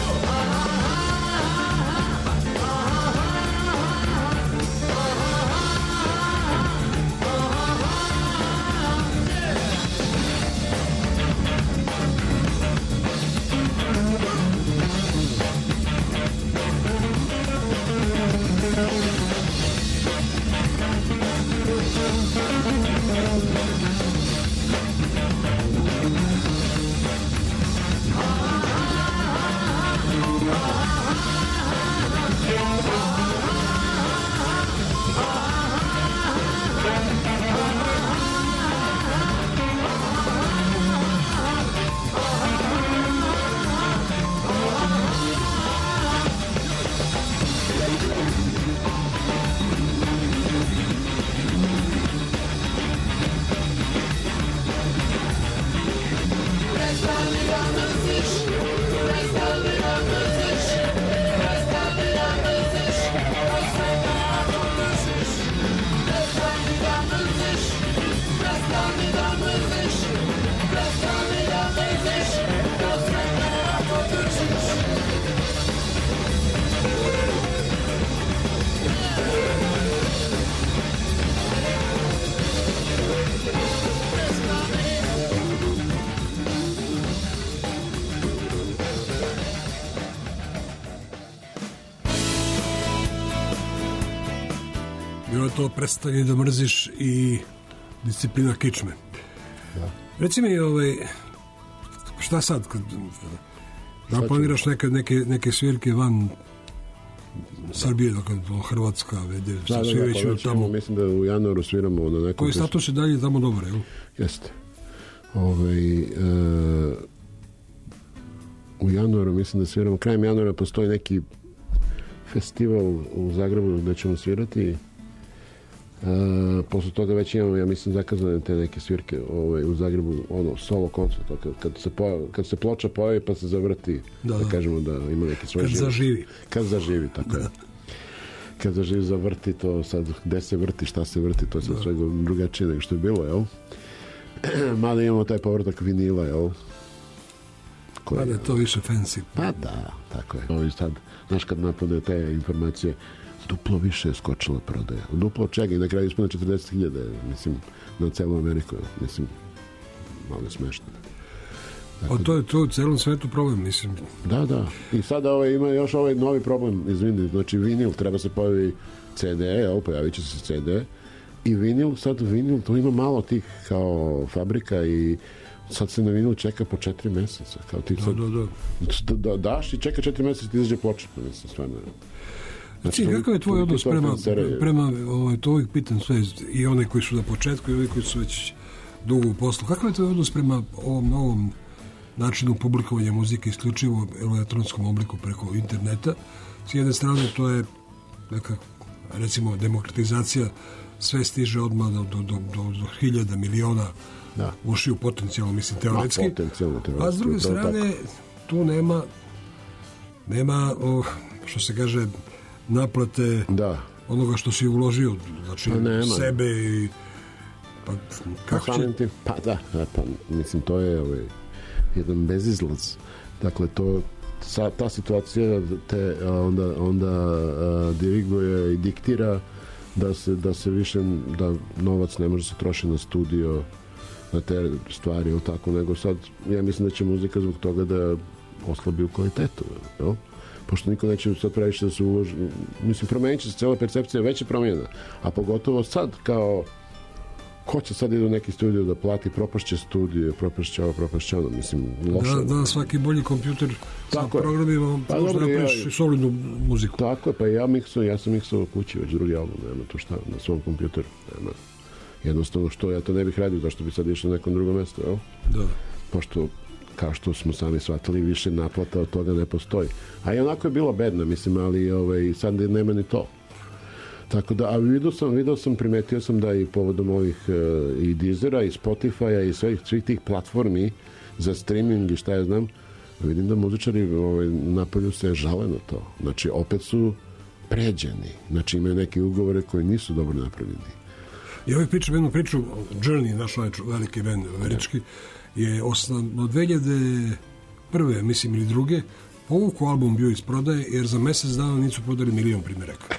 Ah Bilo je to Prestani da mrziš i Disciplina kičme. Da. Reci mi, ovaj, šta sad? Kad, da planiraš neke, neke, neke svirke van Srbije, dakle, Hrvatska, vede, Da, sa da, svi da, već pa već tamo. imamo, mislim da u januaru sviramo na nekom... Koji status je dalje tamo dobar, jel? Jeste. Ovaj, e, u januaru, mislim da sviramo, krajem januara postoji neki festival u Zagrebu gde ćemo svirati. E, posle toga već imamo, ja mislim, zakazane te neke svirke ovaj, u Zagrebu, ono, solo koncert, kad, kad, se pojavi, kad se ploča pojavi pa se zavrti, da, da, da kažemo da ima neki svoj kad život. zaživi. Kad zaživi, tako da. Je. Kad zaživi zavrti, to sad, gde se vrti, šta se vrti, to je sad da. Svega drugačije nego što je bilo, jel? Mada imamo taj povratak vinila, jel? Koji, Mada je to više fancy. Pa da, tako je. Ovi sad, znaš, kad napade te informacije, duplo više je skočila prodaja. Duplo čega i na kraju ispune četrdeset hiljada, mislim, na celu Ameriku. Mislim, malo je smešno. O, to je to u celom svetu problem, mislim. Da, da. I sada ovaj, ima još ovaj novi problem, izvini, znači vinil, treba se pojavi C D, jel, pojavit će se C D, i vinil, sad vinil, to ima malo tih kao fabrika i sad se na vinil čeka po četiri meseca. Kao ti sad, da, da, da. Da, daš i čeka četiri meseca ti izađe ploča, mislim, stvarno. Znači, znači kakav je tvoj odnos prema, prema ovaj, to uvijek pitam sve, i one koji su na početku i oni koji su već dugo u poslu, kakav je tvoj odnos prema ovom novom načinu publikovanja muzike isključivo u elektronskom obliku preko interneta? S jedne strane to je neka, recimo, demokratizacija, sve stiže odmah do, do, do, do, do hiljada, miliona da. Ušiju potencijalno, mislim, teoretski. Da, potencijalno, teoretski. A s druge strane, tako. Tu nema nema, o, što se kaže, naplate da. Onoga što si uložio, znači pa sebe i pa kako pa, će... Ti, pa da, pa, mislim, to je ovaj, jedan bezizlaz. Dakle, to sa, ta situacija te onda, onda a, diriguje i diktira da se, da se više, da novac ne može se trošiti na studio, na te stvari ili tako, nego sad, ja mislim da će muzika zbog toga da oslabi u kvalitetu, jel? Pošto niko neće sad previše da se uloži, mislim, promenit će se cijela percepcija, već je promjena, a pogotovo sad, kao ko će sad ide u neki studio da plati, propašće studije, propašće ovo, propašće ono, mislim, loše. Da, da, svaki bolji kompjuter sa programima pa, možda napraviš ja, solidnu muziku. Tako je, pa ja miksujem, ja sam miksovao kući već drugi album, nema to šta, na svom kompjuteru, nema. Jednostavno što ja to ne bih radio, zašto bi sad išao na nekom drugom mjestu, jel? Da. Pošto, kao što smo sami shvatili, više naplata od toga ne postoji. A i onako je bilo bedno, mislim, ali ovaj, sad nema ni to. Tako da, a vidio sam, vidio sam, primetio sam da i povodom ovih e, i Deezera, i Spotify-a, i svih, svih tih platformi za streaming i šta ja znam, vidim da muzičari ovaj, napolju se žale na to. Znači, opet su pređeni. Znači, imaju neke ugovore koji nisu dobro napravljeni. I ovaj pričam jednu priču, Journey, naš veliki band američki, je osnovno od dve hiljade prve, mislim, ili druge, povuku album bio iz prodaje, jer za mjesec dana nisu prodali milion primjeraka.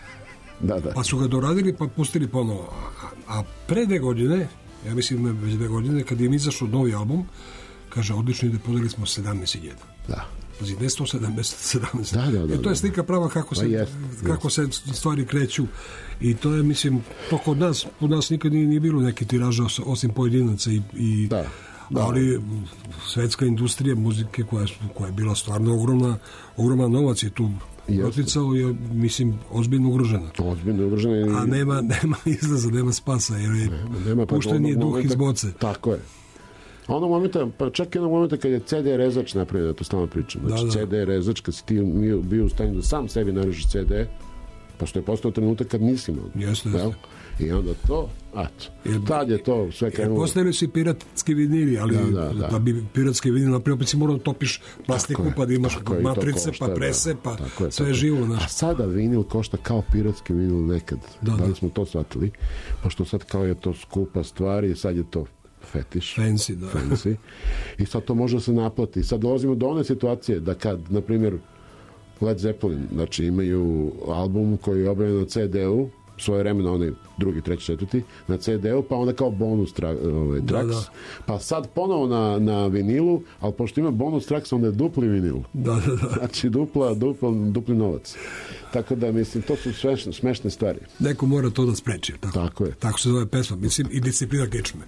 Da, da. Pa su ga doradili, pa pustili ponovo. A, a pre dve godine, ja mislim već dve godine, kad im izašao novi album, kaže, odlično ide, prodali smo sedamnaest hiljada. Da. Pazi, ne sto sedamdeset, sedamnaest. Da, da, da. E, to je slika prava kako se, jest, kako jest. se stvari kreću. I to je, mislim, to kod nas, kod nas nikad nije, nije bilo neki tiraža osim pojedinaca i, i da. Da. Ali svetska industrija muzike koja je, koja je bila stvarno ogromna, ogromna novac je tu proticao, je, mislim, ozbiljno ugrožena. Ozbiljno ugrožena. I... A nema, nema izlaza, nema spasa, jer je nema, nema, pa pušten je duh momenta, iz boce. Tako je. A onog momenta, pa čak i onog momenta kad je C D rezač napravio, da to stalno pričam. Znači, da, da. C D rezač, kad si ti bio u stanju da sam sebi narežeš C D, pošto je postao trenutak kad nisi imao. Jeste, jeste. I onda to, ato. Tad je to sve krenulo. Postavili su i piratski vinili, ali da, da, da. da bi piratski vinil napravio, opet si morao topiš plastiku, pa da imaš matrice, košta, pa prese, pa je, sve je živo. Naš. A sada vinil košta kao piratski vinil nekad. Da, da li smo to shvatili? Pošto sad kao je to skupa stvar i sad je to fetiš. Fancy, da. Fancy. I sad to može se naplati. Sad dolazimo do one situacije da kad, na primjer, Led Zeppelin, znači imaju album koji je objavljen na C D-u, svoje vremena, onaj drugi, treći, četvrti, na ce de u, pa onda kao bonus tra, ovaj, tracks. Da, da. Pa sad ponovo na, na vinilu, ali pošto ima bonus tracks, onda je dupli vinil. Da, da, da. Znači dupla, dupla, dupli novac. Tako da, mislim, to su smešne, smešne stvari. Neko mora to da spreči. Tako, tako je. Tako se zove pesma, mislim, i disciplina Gečme.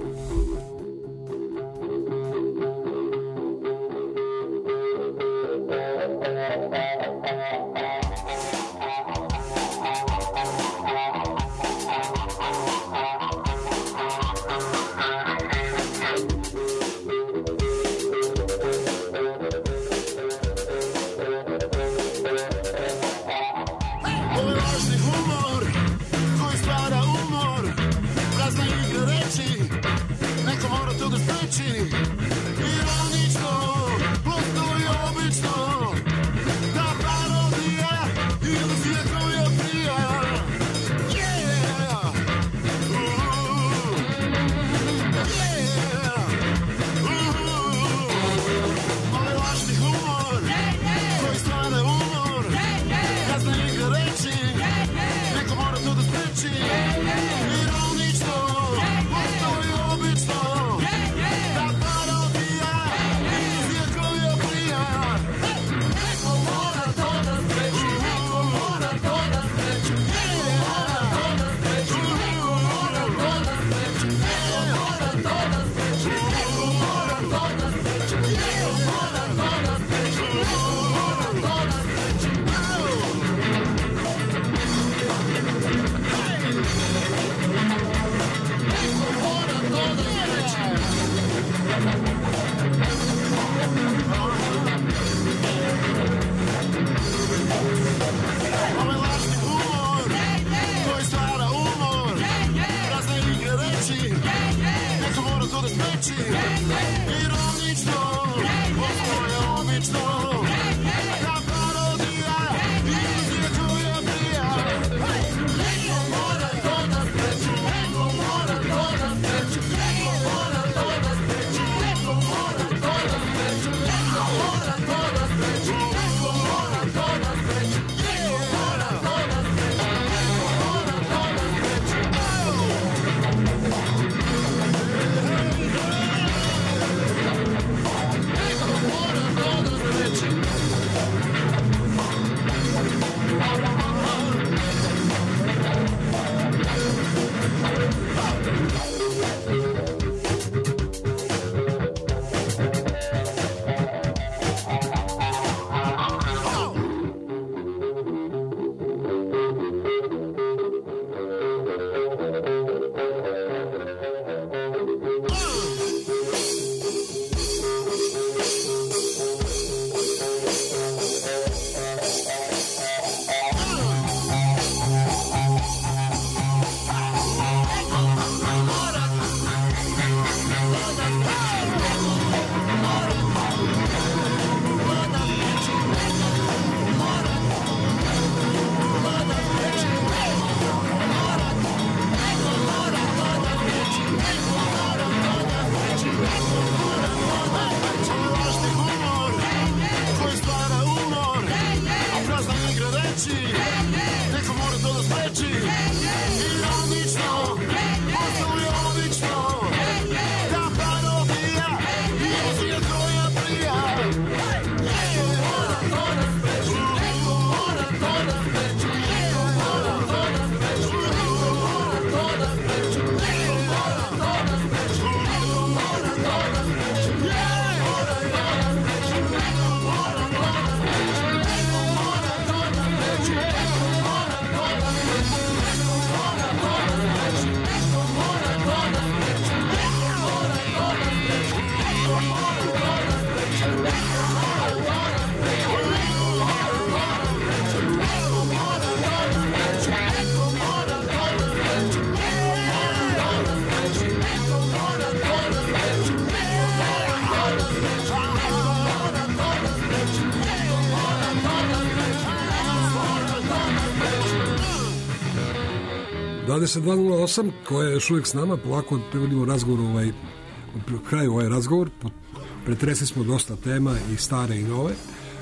dvadeset dva nula osam koja je još uvijek s nama, polako privodimo razgovor ovaj, u kraju ovaj razgovor, pretresli smo dosta tema i stare i nove,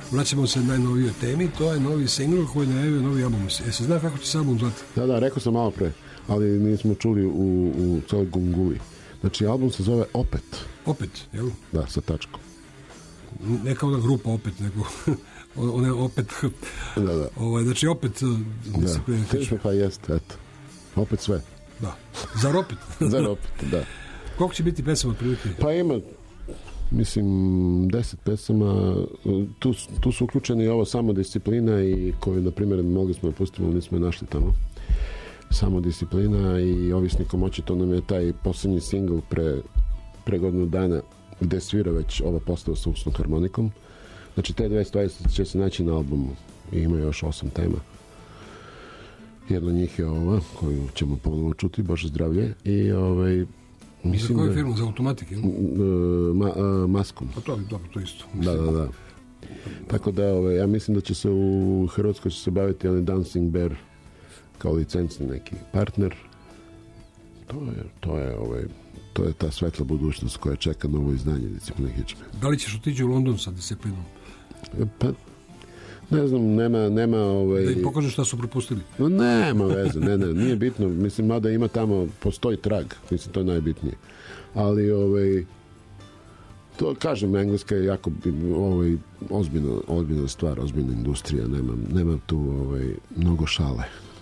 vraćamo se najnovijoj temi, to je novi single koji najavio novi album. E se zna kako će se album zvati? Da, da, rekao sam malo pre, ali nismo čuli u, u celoj gunguli. Znači, album se zove Opet. Opet, jel? Da, sa tačkom. Ne kao da grupa Opet, nego one Opet. Da, da. Ovaj, znači, Opet... Da, teško pa jeste, eto. Opet sve. Da. Zar opet? Zar opet, da. Koliko će biti pesama otprilike? Pa ima, mislim, deset pesama. Tu, tu su uključeni i ovo Samodisciplina i koju, na primjer, mogli smo je pustiti, ali nismo je našli tamo. Samodisciplina i Ovisnikom oči, to nam je taj posljednji singl pre, pre godinu dana gde svira već ova postava sa usnom harmonikom. Znači, te dve stvari će se naći na albumu i ima još osam tema. Jedna od njih je ova, koju ćemo ponovo čuti, Bože zdravlje. I ovaj... I za koju firmu? Za Automatik, ili? Ma, a, Maskom. Pa to, dobro, to isto. Da, da, da. Tako da, ovaj, ja mislim da će se u Hrvatskoj će se baviti onaj Dancing Bear kao licencni neki partner. To je, to je, ovaj, to je ta svetla budućnost koja čeka novo izdanje Discipline Kičme. Da li ćeš otići u London sa Disciplinom? Pa, ne znam, nema... nema ovaj... Da im pokažeš šta su propustili? No, nema veze, ne, ne, nije bitno. Mislim, mada ima tamo, postoji trag. Mislim, to je najbitnije. Ali, ovaj... To, kažem, Engleska je jako ovaj, ozbiljna, ozbiljna stvar, ozbiljna industrija. Nema, nema tu ovaj, mnogo šale.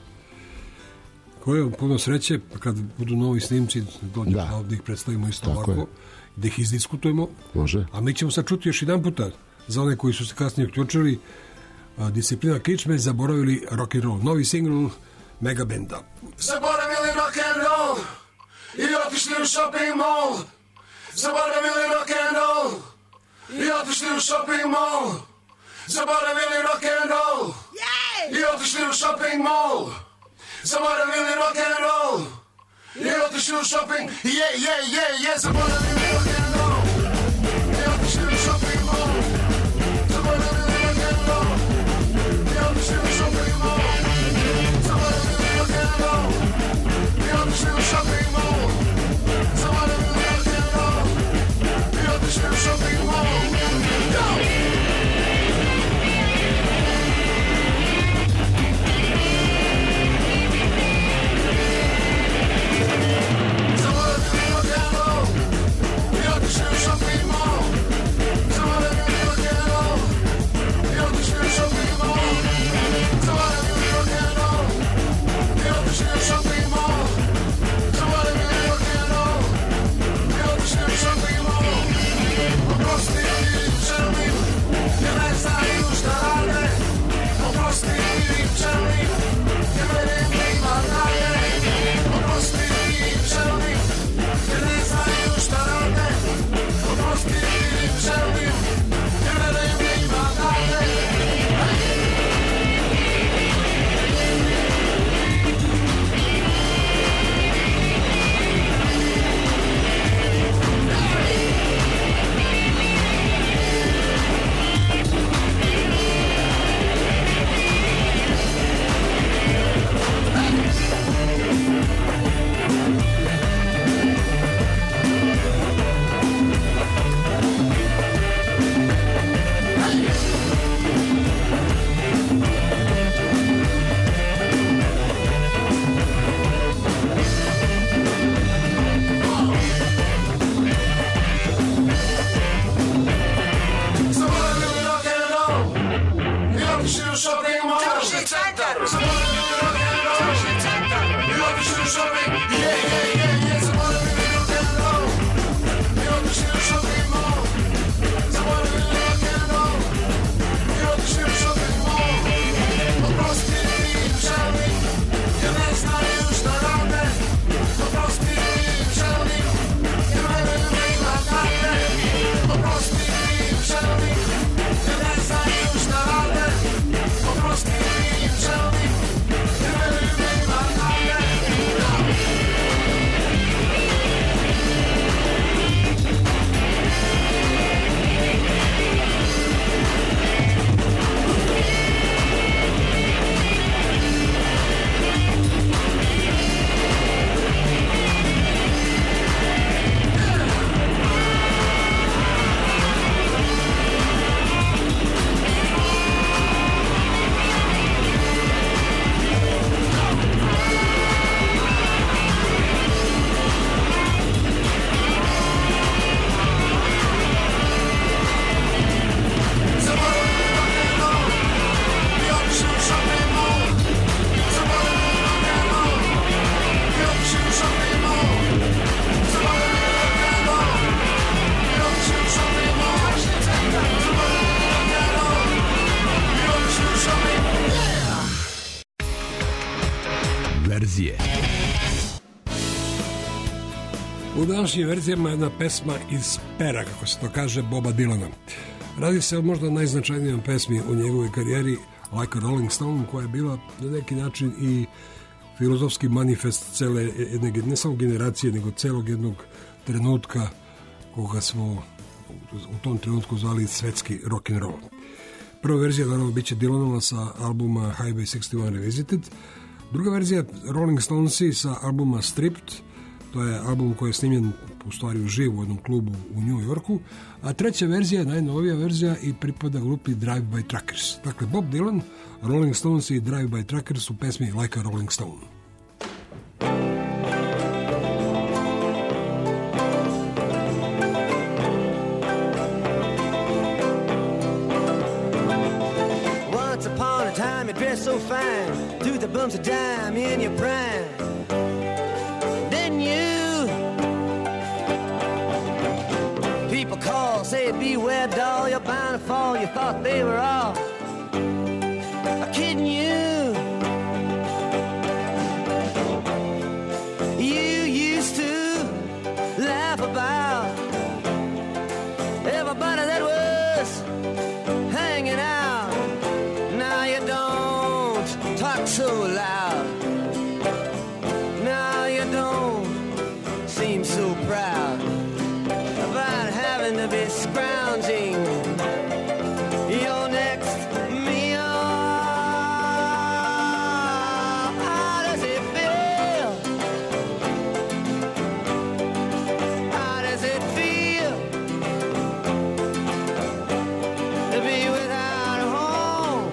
Koje puno sreće, kad budu novi snimci, dođeš da, da ovdje ih predstavimo isto tako ovako, je. da ih izdiskutujemo. Može. A mi ćemo sad čuti još jedan puta, za one koji su se kasnije uključili, Disciplina Kičme, zaboravili rock and roll. Novi single Megabenda. Zaboravili rock and roll i otišli u shopping mall. Zaboravili rock and roll i otišli u shopping mall. Zaboravili rock and roll i otišli u shopping mall. Zaboravili rock and roll i otišli u shopping. Yeah, yeah, yeah, yeah. Zaboravili rock and roll i otišli u shopping mall. Zaboravili rock and roll i otišli u shopping mall. Zaboravili rock and roll i otišli u shopping mall. Zaboravili rock and roll i otišli u shopping mall. Go! Oprosti im želim verzije. U današnjim verzijama jedna pesma iz pera, kako se to kaže, Boba Dylana. Radi se o možda najznačajnijom pesmi u njegovoj karijeri, Like a Rolling Stone, koja je bila na neki način i filozofski manifest cele jedne, ne samo generacije, nego celog jednog trenutka koga smo u tom trenutku zvali svetski rock'n'roll. Prva verzija naravno bit će Dylanova sa albuma Highway šezdeset jedan Revisited, druga verzija Rolling Stonesi sa albuma Stripped, to je album koji je snimljen u stvari uživo u jednom klubu u New Yorku, a treća verzija je najnovija verzija i pripada grupi Drive by Truckers. Dakle, Bob Dylan, Rolling Stones i Drive by Truckers u pesmi Like a Rolling Stone. Once upon a time you dressed so fine, threw the bumps of dime in your prime. Then you people call, say beware doll, you're bound to fall. You thought they were all kidding you. You used to laugh about everybody that was hanging out. Now you don't talk so loud. Now you don't seem so proud about having to be scrounging your next meal. How does it feel? How does it feel to be without a home?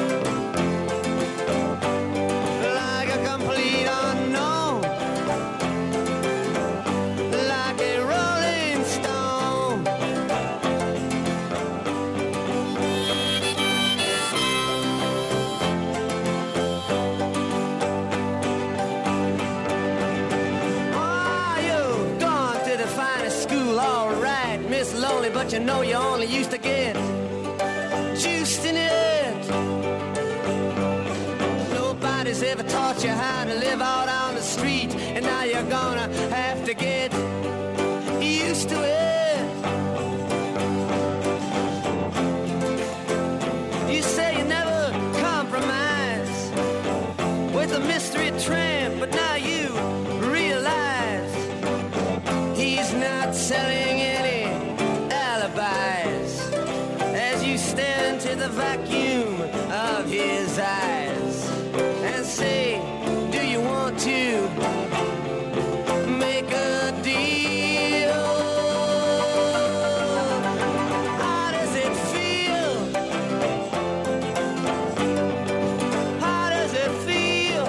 Like a complete unknown, like a rolling stone. Oh, you've gone to the finest school, all right, Miss Lonely, but you know you only used to get juiced in it. Nobody's ever taught you how to live out on the street, and now you're gonna have to get used to it. You say you never compromise with a mystery tramp, but now you realize he's not selling any alibis as you stare into the vacuum of his eyes and say, do you want to make a deal? How does it feel? How does it feel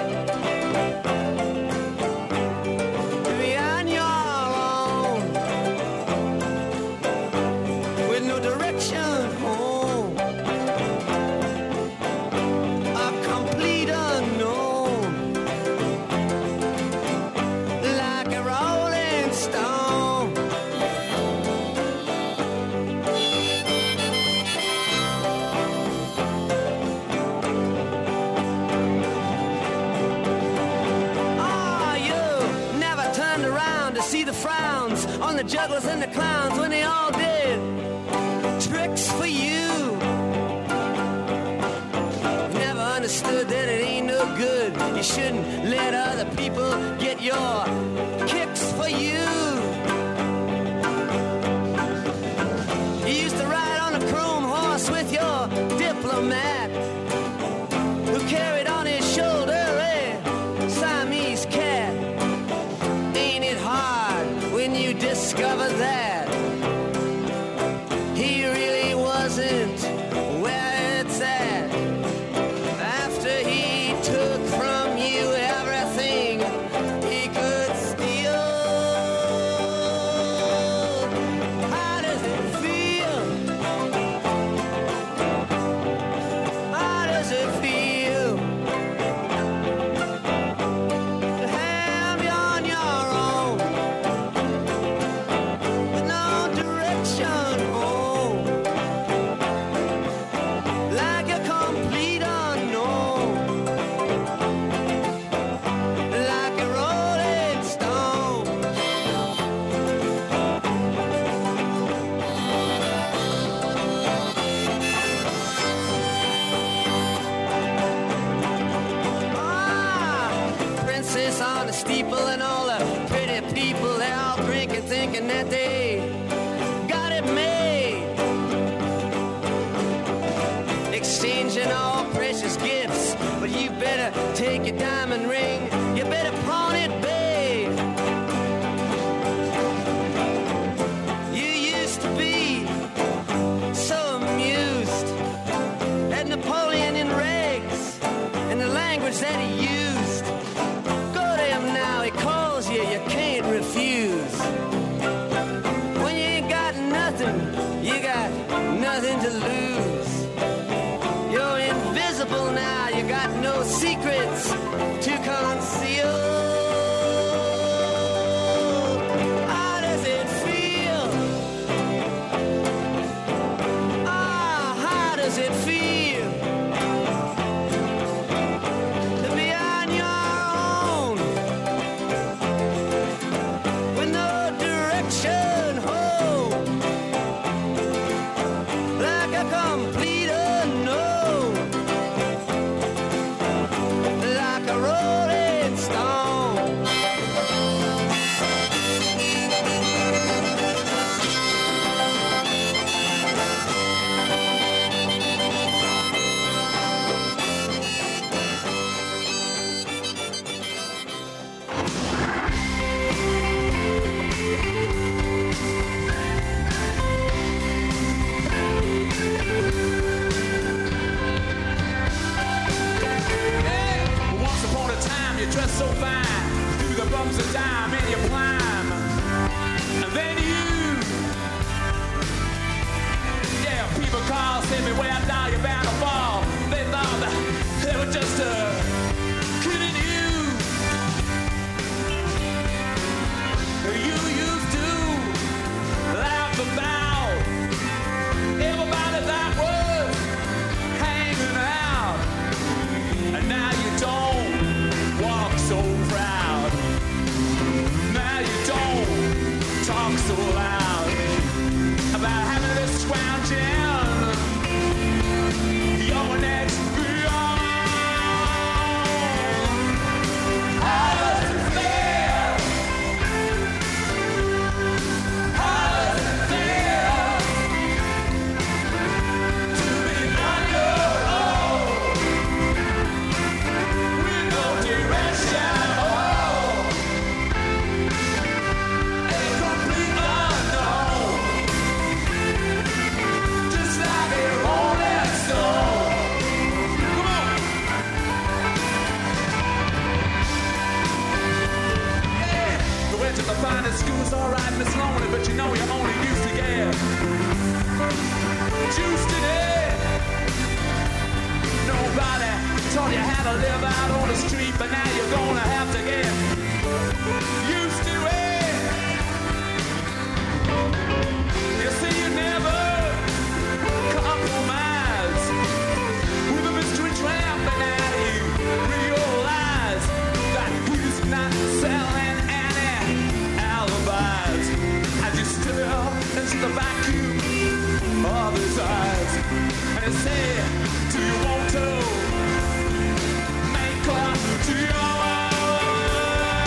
to be on your own with no direction home? A complete unknown, like a rolling stone. Oh, you never turned around to see the frowns on the jugglers and the clowns when they all did tricks for you. Never understood that it ain't no good. You shouldn't let other people get your kicks for you. You used to ride on a chrome horse with your diplomat, who carried on his shoulder a Siamese cat. Ain't it hard when you discover that he really wasn't where it's at? After he took from you everything he could steal. on the steeple and all the pretty people, they're all drinking, thinking that they got it made. Exchanging all precious gifts, but you better take your diamond ring, you better pawn it, babe. You used to be so amused at Napoleon in rags and the language that he used. Go to him now, he calls you, you can't refuse. When you ain't got nothing, you got nothing to lose. You're invisible now, you got no secrets to conceal. How does it feel? Ah, how does it feel to be on your own with no direction home, like a complete unknown, like a rolling stone? Once upon a time you dressed so fine, through the bumps of time and you climb. And then you, yeah, people call, say me where down you're bound to fall. They thought that they were just uh, kidding you. You used to laugh about everybody that was hanging out. And now you don't walk so proud. Now you don't talk so loud about having this scrounging your next beyond. How does it feel? How does it feel to be on your own? With no direction, oh, a complete unknown, just like a rolling stone. Come on. Yeah, you went to the finest schools, all right, Miss Lonely, but you know you only used to get juiced in it. Nobody taught you how to live out on the street, but now you're gonna have to get used to it. You see, you never compromise with a mystery tramp, and now you realize that he's not selling any alibis. As you stare into the vacuum of his eyes, and he said, do you want to make love to your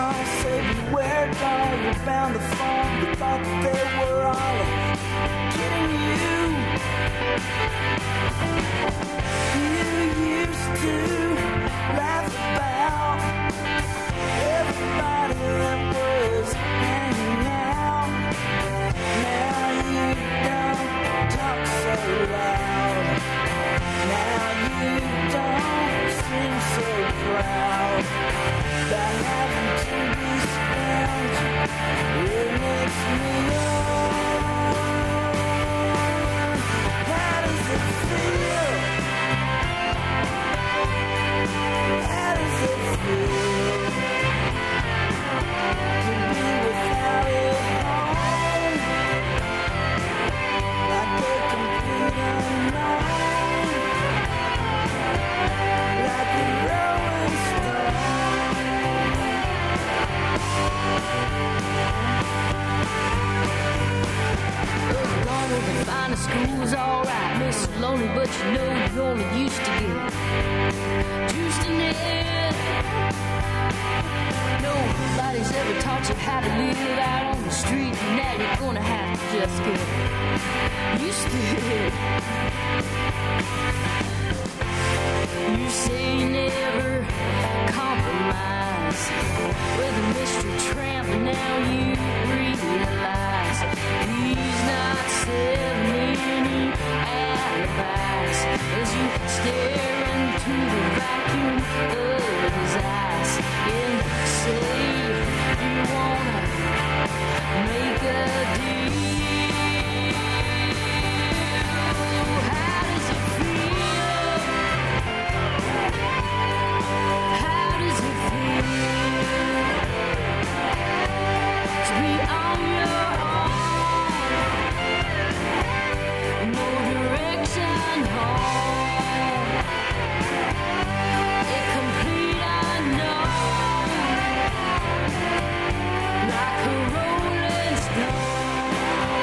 all say beware, dog, you're bound to fall. You thought that they were all kidding you. You used to laugh about everybody that was hanging out. Now you don't talk so loud. Now you don't seem so proud about having to be spent. It makes me young. How does it feel? How does it feel to be without a home? Like a complete unknown. Like a rolling stone. Along with the finest school's alright, Miss Lonely, but you know you only used to get juiced in it. Nobody's ever taught you how to live out on the street, and now you're gonna have to just get used to it. You say you never compromise with a mystery tramp, and now you realize he's not selling any alibis as you stare into the vacuum of his eyes and say you wanna make a deal. How does it feel? How does it feel to be on your own? No direction home. A complete unknown. Like a rolling stone.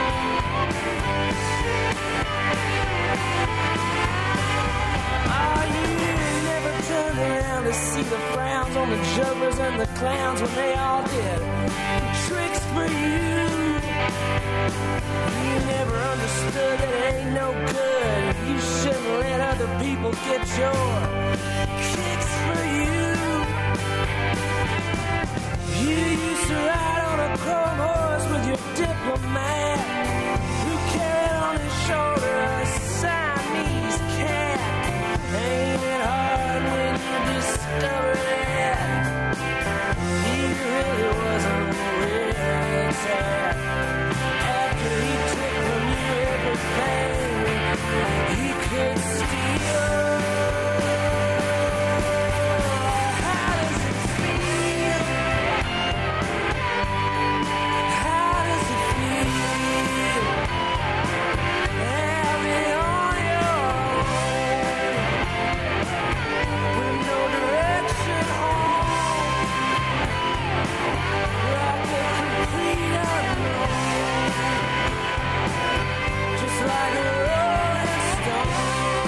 Oh, you never turned around to see the frowns on the jugglers and the clowns when they all did tricks for you. You never understood that it ain't no good. You shouldn't let other people get your kicks for you. You used to ride on a chrome horse with your diplomat, who carried on his shoulder a Siamese cat. Ain't it hard when you discover that he really wasn't where it's at? After he took from you everything he could steal. How does it feel? How does it feel? Having on your own, with no direction home, like a complete unknown, just like a rolling stone.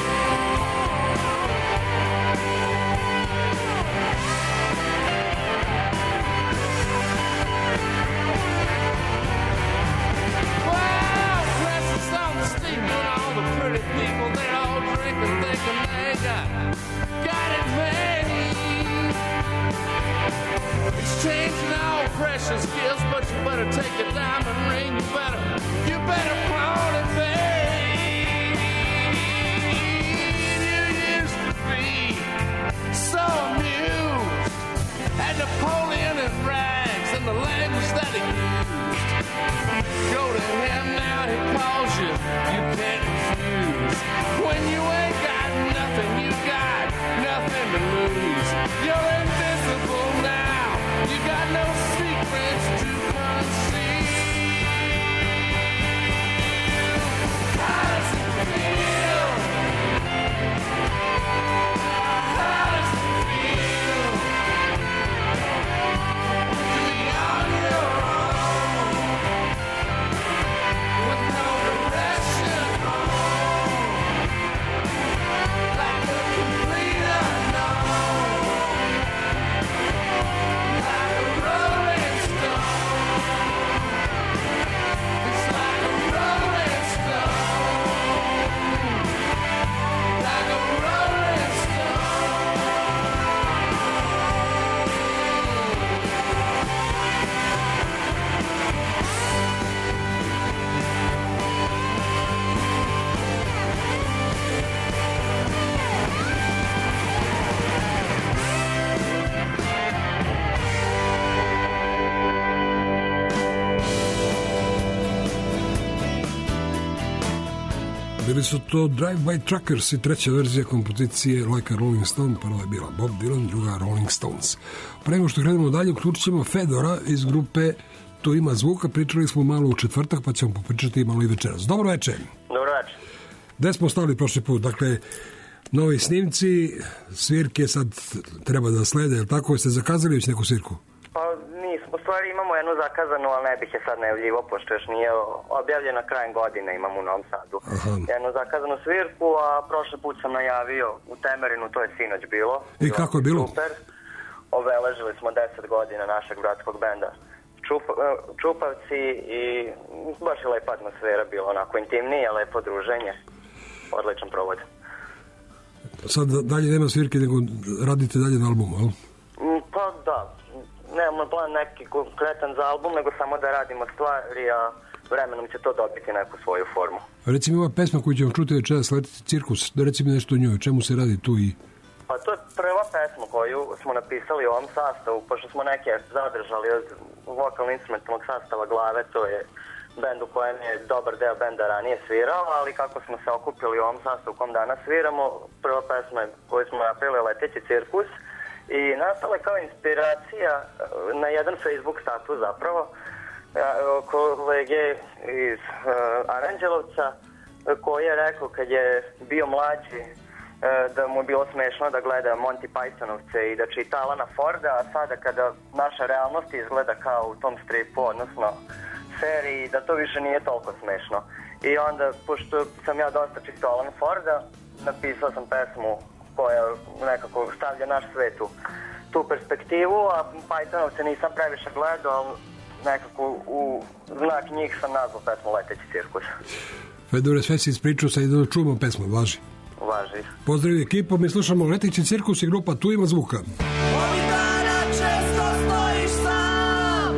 Wow, presents on the steeple, all the pretty people, they all drink and thinking they got, got it made. Exchanging all precious gifts, but you better take a diamond ring, you better, you better pawn it, babe. You used to be so amused at Napoleon and rags and the language that he used. Go to him now, he calls you, you can't refuse. When you ain't got nothing, you got nothing to lose. You're invisible now, you got no secrets to conceal. How does it feel? How does it feel? Bili su to Drive-By Truckers i treća verzija kompozicije Like a Rolling Stone. Prva je bila Bob Dylan, druga Rolling Stones. Pre nego što krenemo dalje, uključit ćemo Fedora iz grupe To ima zvuka. Pričali smo malo u četvrtak, pa ćemo popričati malo i večeras. Dobro večer. Dobro večer. Gde smo stali prošli put? Dakle, novi snimci, svirke sad treba da slede, je li tako? Ste zakazali već neku svirku? Pa nismo, u stvari imamo jednu zakazanu, ali ne bih je sad najavljivo, pošto još nije objavljena krajem godine, imamo u Novom Sadu. Aha. Jednu zakazanu svirku, a prošli put sam najavio u Temerinu, to je sinoć bilo. I kako je bilo? Super. Obeležili smo deset godina našeg bratskog benda Čup, Čupavci i baš je lepa atmosfera bila, onako intimnije, lepo druženje, odličan provod. Sad dalje nema svirke, nego radite dalje na albumu, ali? Pa da, nemamo plan neki konkretan za album, nego samo da radimo stvari, a vremenom će to dobiti neku svoju formu. Recimo ova pesma koju ćemo čuti večeras, Letiti cirkus, da recimo nešto o njoj, čemu se radi tu i... Pa to je prva pesma koju smo napisali u ovom sastavu, pošto smo neke zadržali od vokalno-instrumentalnog sastava Glave, to je bend u kojem je dobar deo benda ranije svirao, ali kako smo se okupili u ovom sastavu u kom danas sviramo, prva pesma koju smo napravili Leteći cirkus i nastala je kao inspiracija na jedan Facebook status zapravo kolege iz uh, Aranđelovca koji je rekao kad je bio mlađi da mu je bilo smešno da gleda Monty Pythonovce i da čita Alana Forda, a sada kada naša realnost izgleda kao u tom stripu, odnosno seriji, da to više nije toliko smešno. I onda, pošto sam ja dosta čitao Alana Forda, napisao sam pesmu koja nekako stavlja naš svet u tu perspektivu, a Pythonovce nisam previše gledao, ali nekako u znak njih sam nazvao pesmu Leteći cirkus. Fedore, sve si ispričao, sad da čujemo pesmu, važi. Važi. Pozdrav ekipo, mi slušamo Leteći cirkus i grupa Tu ima zvuka. Ovih dana često stojiš sam.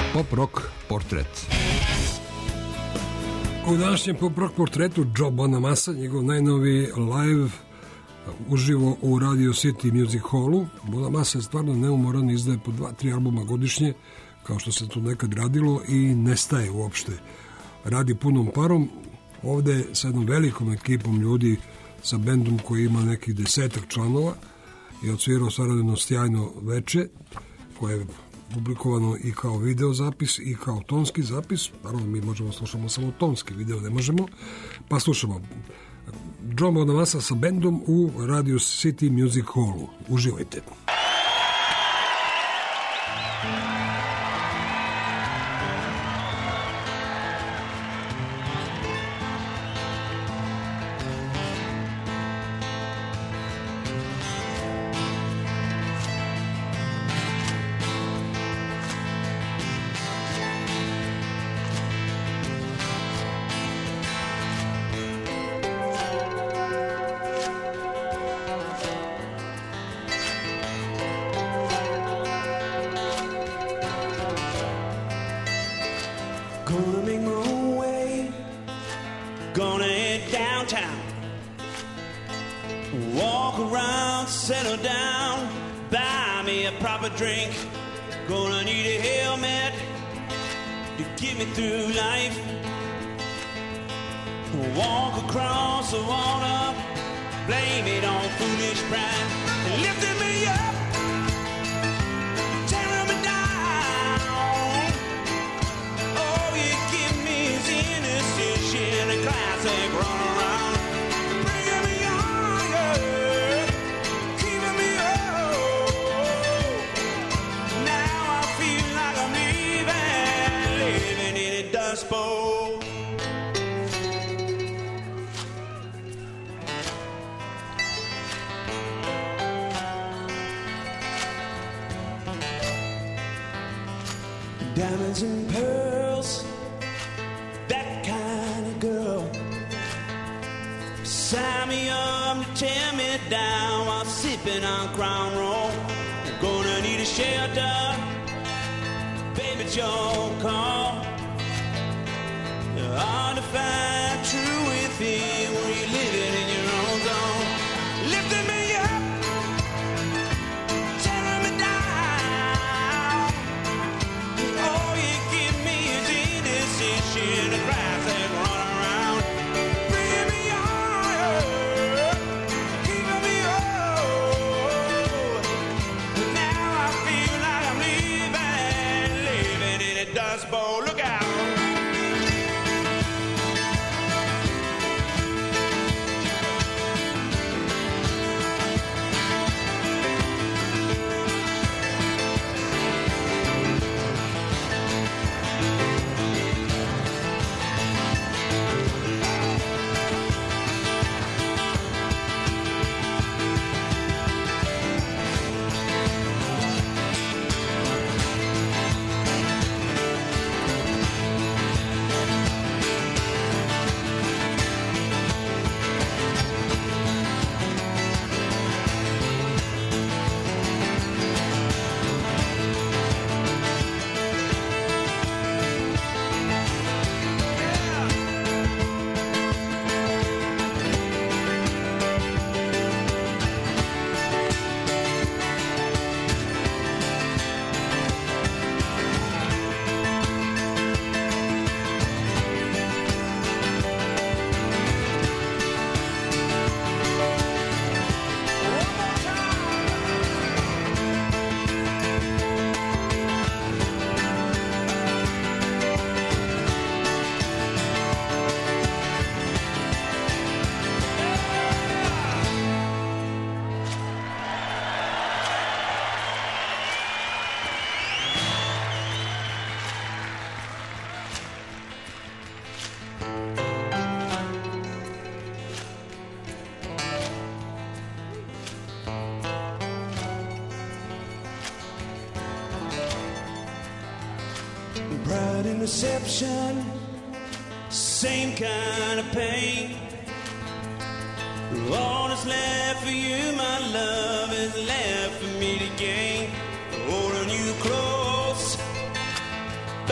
Pop rock portret. U današnjem pop rock portretu Joe Bonamassa, njegov najnoviji live uživo u Radio City Music Hallu. Bonamassa je stvarno neumoran, izdaje po dva, tri albuma godišnje, kao što se tu nekad radilo, i nestaje uopšte. Radi punom parom, ovde sa jednom velikom ekipom ljudi, sa bendom koji ima nekih desetak članova, i odsvirao saradeno sjajno veče, koje je publikovano i kao video zapis i kao tonski zapis. Naravno, mi možemo slušamo samo tonski, video ne možemo, pa slušamo Joe Bonamassa sa bendom u Radio City Music Hallu. Uživajte. Gonna make my own way, gonna head downtown, walk around, settle down, buy me a proper drink, gonna need a helmet to get me through life, walk across the water, blame it on foolish pride, lifting me up, tearing me down. Oh, you give me his innocence in a classic run around, bringing me higher, keeping me up. Now I feel like I'm leaving, living in a dust bowl. Diamonds and pearls, that kind of girl. Sign me up to tear me down while sipping on Crown Roll. Gonna need a shelter, baby, it's your call. Hard to find true within when you're living in your own zone. Lifting me up, tearing me down. Oh, you give me his innocence in the grass and run around, bringing me higher, keeping me up. Now I feel like I'm leaving, living in a dust bowl. Look out! Pride and deception, same kind of pain. All that's left for you, my love, is left for me to gain. Holding you close,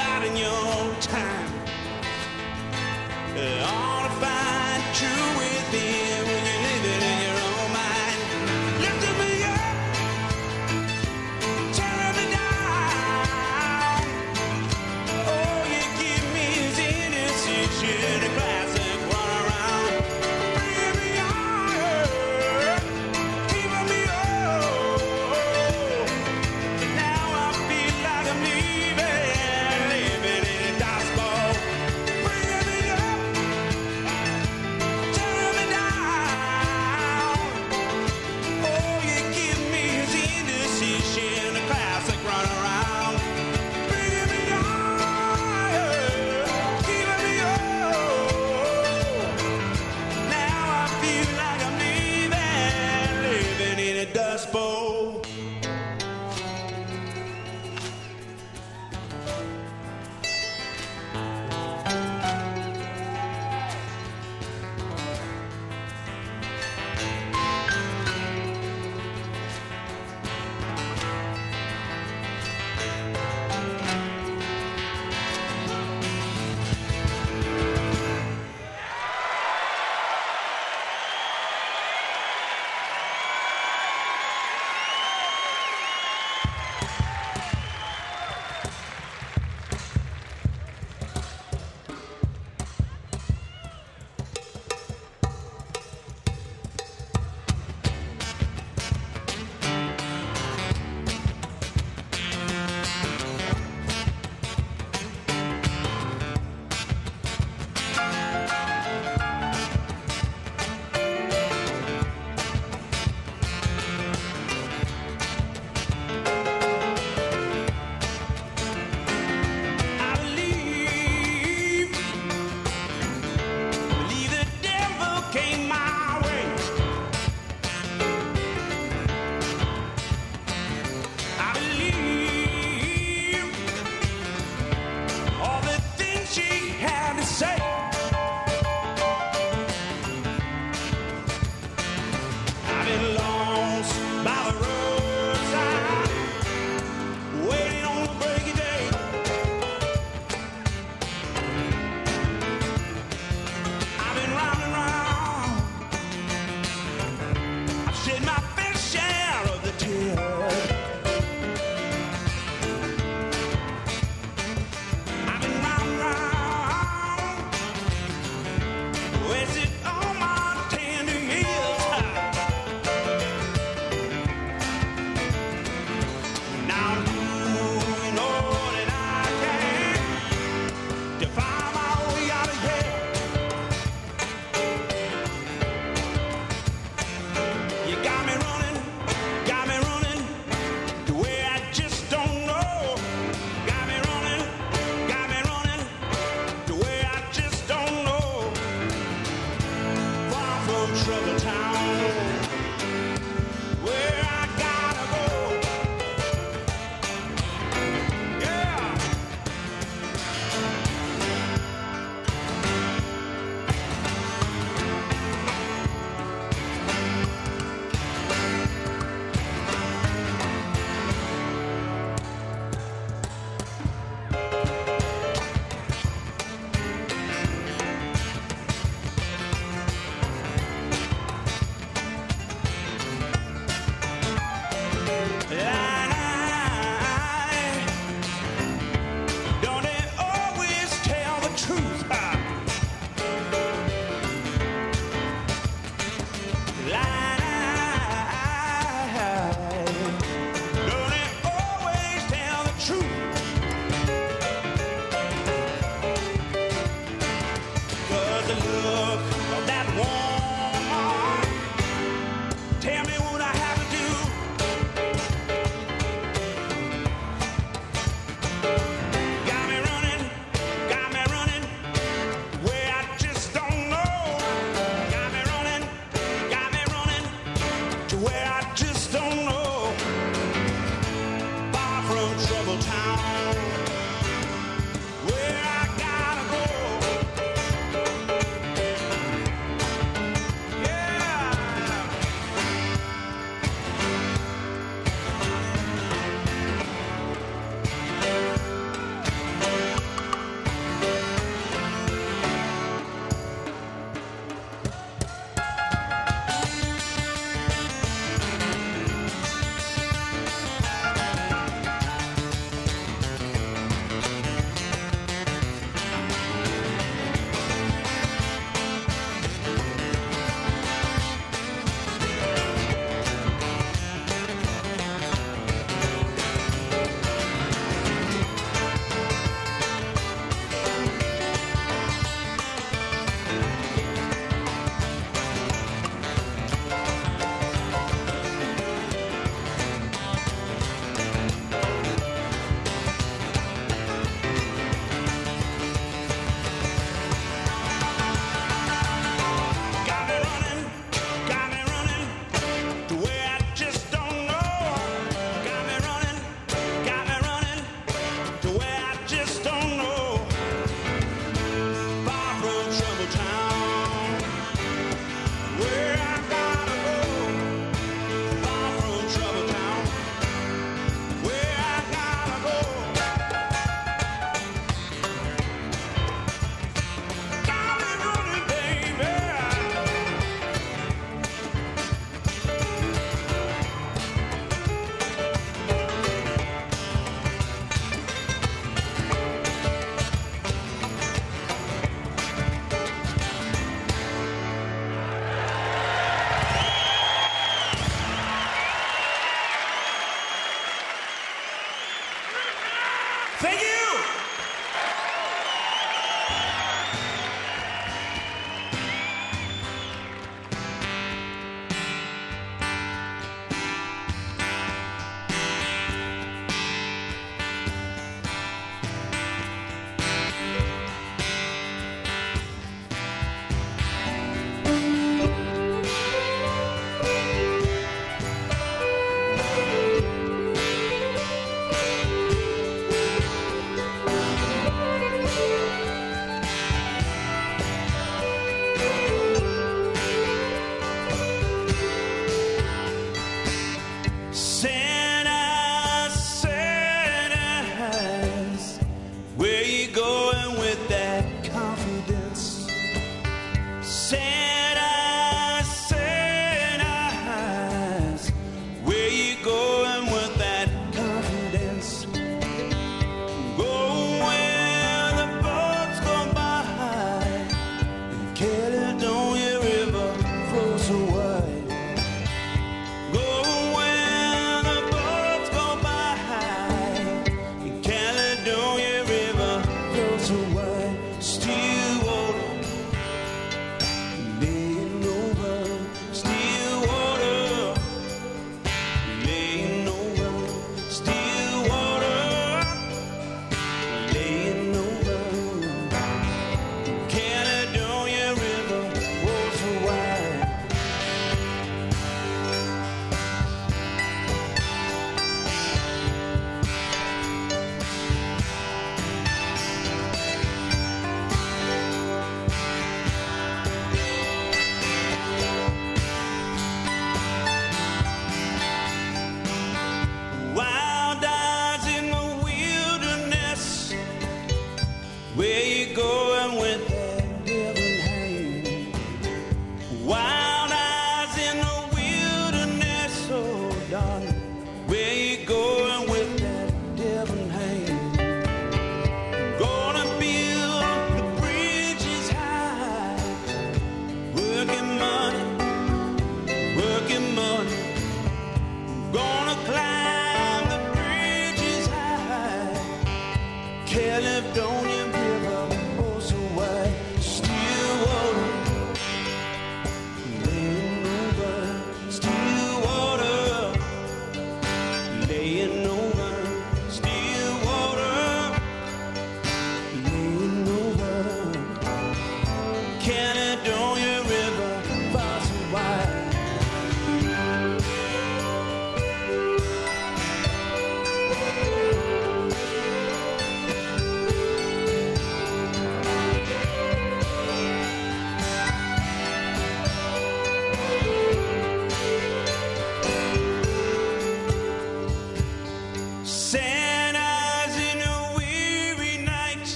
trouble town where I gotta go. Yeah. Got me running, got me running the way I just don't know. Got me running, got me running the way I just don't know. Far from trouble town where I gotta go. Far from trouble town where I gotta go. Got me running, baby. Thank you.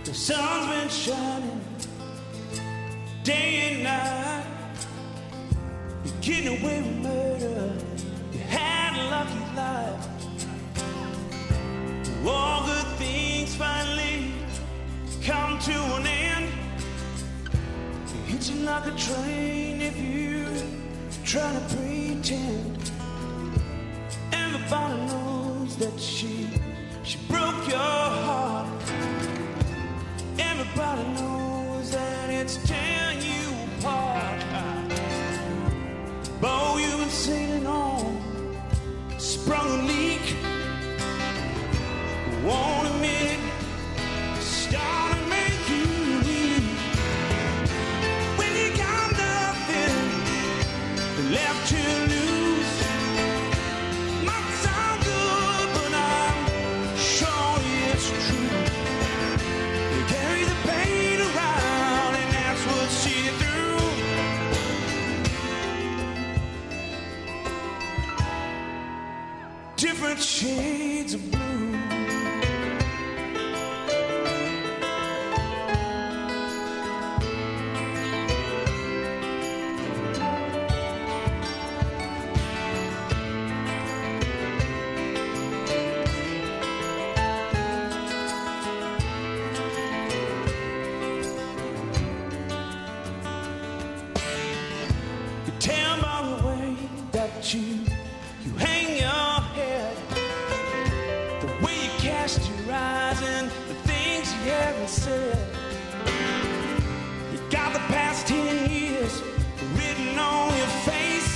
The sun's been shining day and night. You're getting away with murder. You had a lucky life. All good things finally come to an end. It hits you like a train if you try to pretend. Everybody knows that she she broke your heart. Everybody knows that it's tearing you apart. Boat you've been sailing on sprung a leak. Won't admit it, start to make you weak. When you got nothing left to lose, might sound good, but I'm sure it's true. You carry the pain around, and that's what see you through. Different shades of blue. You, you hang your head, the way you cast your eyes and the things you haven't said. You got the past ten years written on your face.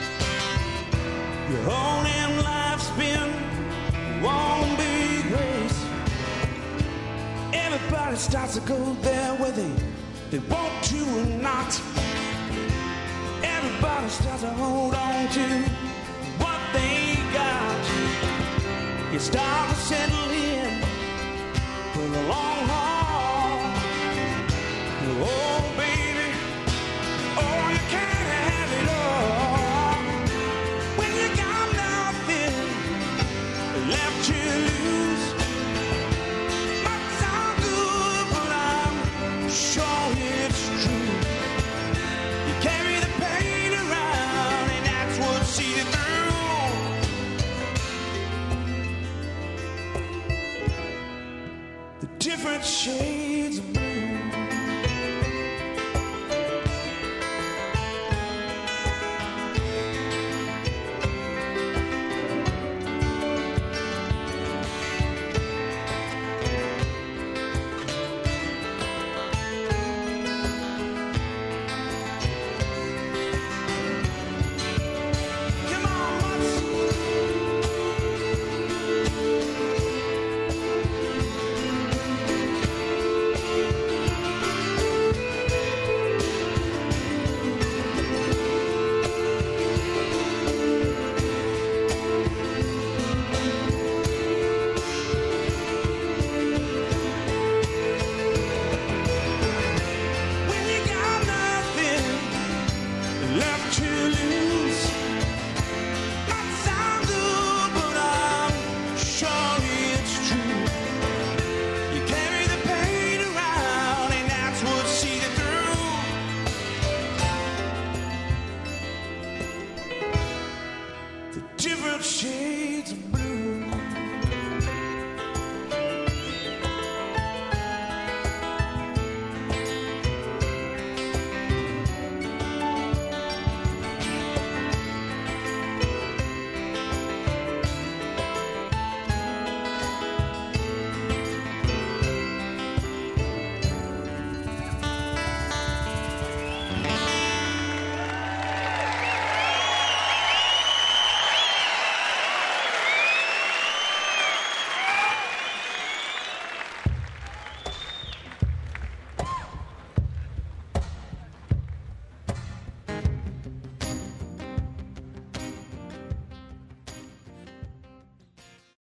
Your whole damn life's been one big race. Everybody starts to go there where they, they want to or not. Everybody starts to hold on to what they got. You start to settle in for the long haul. Oh, baby, oh, you can't have it all. When you got nothing left to lose, might sound good, but I'm sure it's true. You carry the pain around, and that's what sees you through. The different shades of blue.